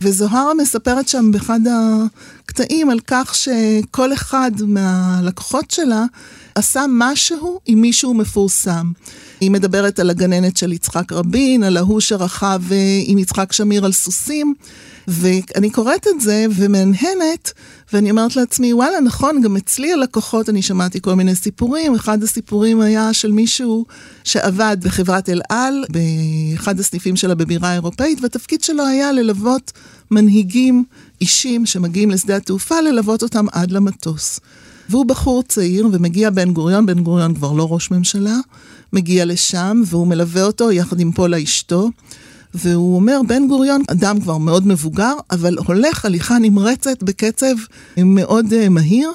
וזוהרה מספרת שם באחד הקטעים על כך שכל אחד מהלקוחות שלה עשה משהו עם מישהו מפורסם. היא מדברת על הגננת של יצחק רבין, על ההוא שרכב עם יצחק שמיר על סוסים, ואני קוראת את זה ומנהנת, ואני אומרת לעצמי, וואלה, נכון, גם אצלי הלקוחות אני שמעתי כל מיני סיפורים. אחד הסיפורים היה של מישהו שעבד בחברת אל על, באחד הסניפים שלה בבירה האירופאית, והתפקיד שלו היה ללוות מנהיגים אישים שמגיעים לשדה התעופה, ללוות אותם עד למטוס. והוא בחור צעיר, ומגיע בן גוריון, בן גוריון כבר לא ראש ממשלה, מגיע לשם, והוא מלווה אותו יחד עם פולה אשתו, והוא אומר, בן גוריון, אדם כבר מאוד מבוגר, אבל הולך הליכה נמרצת בקצב מאוד uh, מהיר,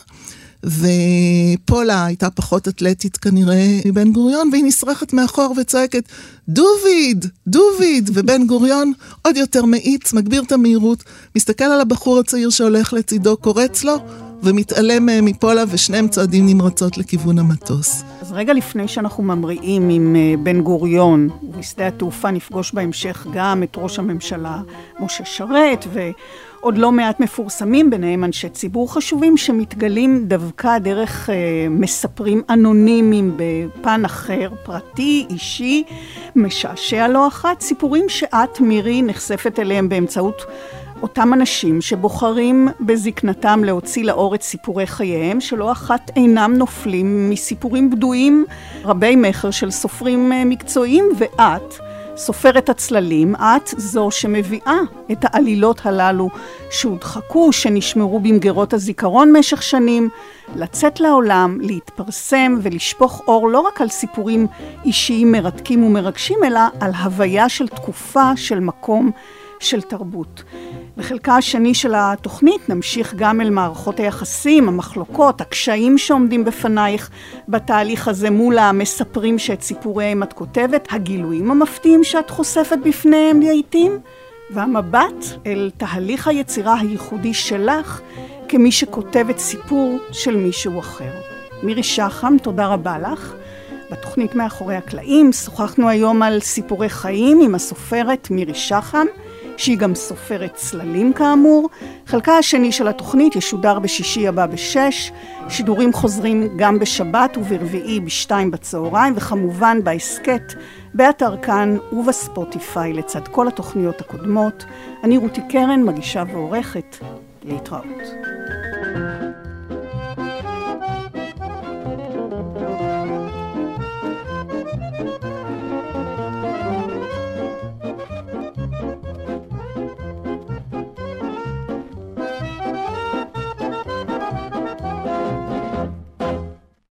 ופולה הייתה פחות אתלטית כנראה מבן גוריון, והיא נשרכת מאחור וצועקת, דוביד, דוביד, ובן גוריון עוד יותר מאיץ, מגביר את המהירות, מסתכל על הבחור הצעיר שהולך לצידו, קורץ לו, ומתעלם מפולה, ושניהם צועדים נמרצות לכיוון המטוס. אז רגע לפני שאנחנו ממריאים עם בן גוריון, ובשדה התעופה נפגוש בהמשך גם את ראש הממשלה משה שרת, ועוד לא מעט מפורסמים, ביניהם אנשי ציבור חשובים, שמתגלים דווקא דרך אה, מספרים אנונימיים בפן אחר, פרטי, אישי, משעשע לא אחת, סיפורים שאת, מירי, נחשפת אליהם באמצעות אותם אנשים שבוחרים בזקנתם להוציא לאור את סיפורי חייהם, שלא אחת אינם נופלים מסיפורים בדויים רבי מחר של סופרים מקצועיים, ואת, סופרת הצללים, את זו שמביאה את העלילות הללו שהודחקו, שנשמרו במגירות הזיכרון משך שנים, לצאת לעולם, להתפרסם ולשפוך אור לא רק על סיפורים אישיים מרתקים ומרגשים, אלא על הוויה של תקופה, של מקום, של תרבות. בחלקה השני של התוכנית נמשיך גם אל מערכות היחסים, המחלוקות, הקשיים שעומדים בפנייך בתהליך הזה מול המספרים שאת סיפוריהם את כותבת, הגילויים המפתיעים שאת חושפת בפניהם לעיתים, והמבט אל תהליך היצירה הייחודי שלך כמי שכותבת סיפור של מישהו אחר. מירי שחם, תודה רבה לך. בתוכנית מאחורי הקלעים שוחחנו היום על סיפורי חיים עם הסופרת מירי שחם, שהיא גם סופרת צללים כאמור. חלקה השני של התוכנית ישודר בשישי הבא בשש, שידורים חוזרים גם בשבת וברביעי בשתיים בצהריים, וכמובן בהסקט, באתר כאן ובספוטיפיי לצד כל התוכניות הקודמות. אני רותי קרן, מגישה ועורכת. להתראות.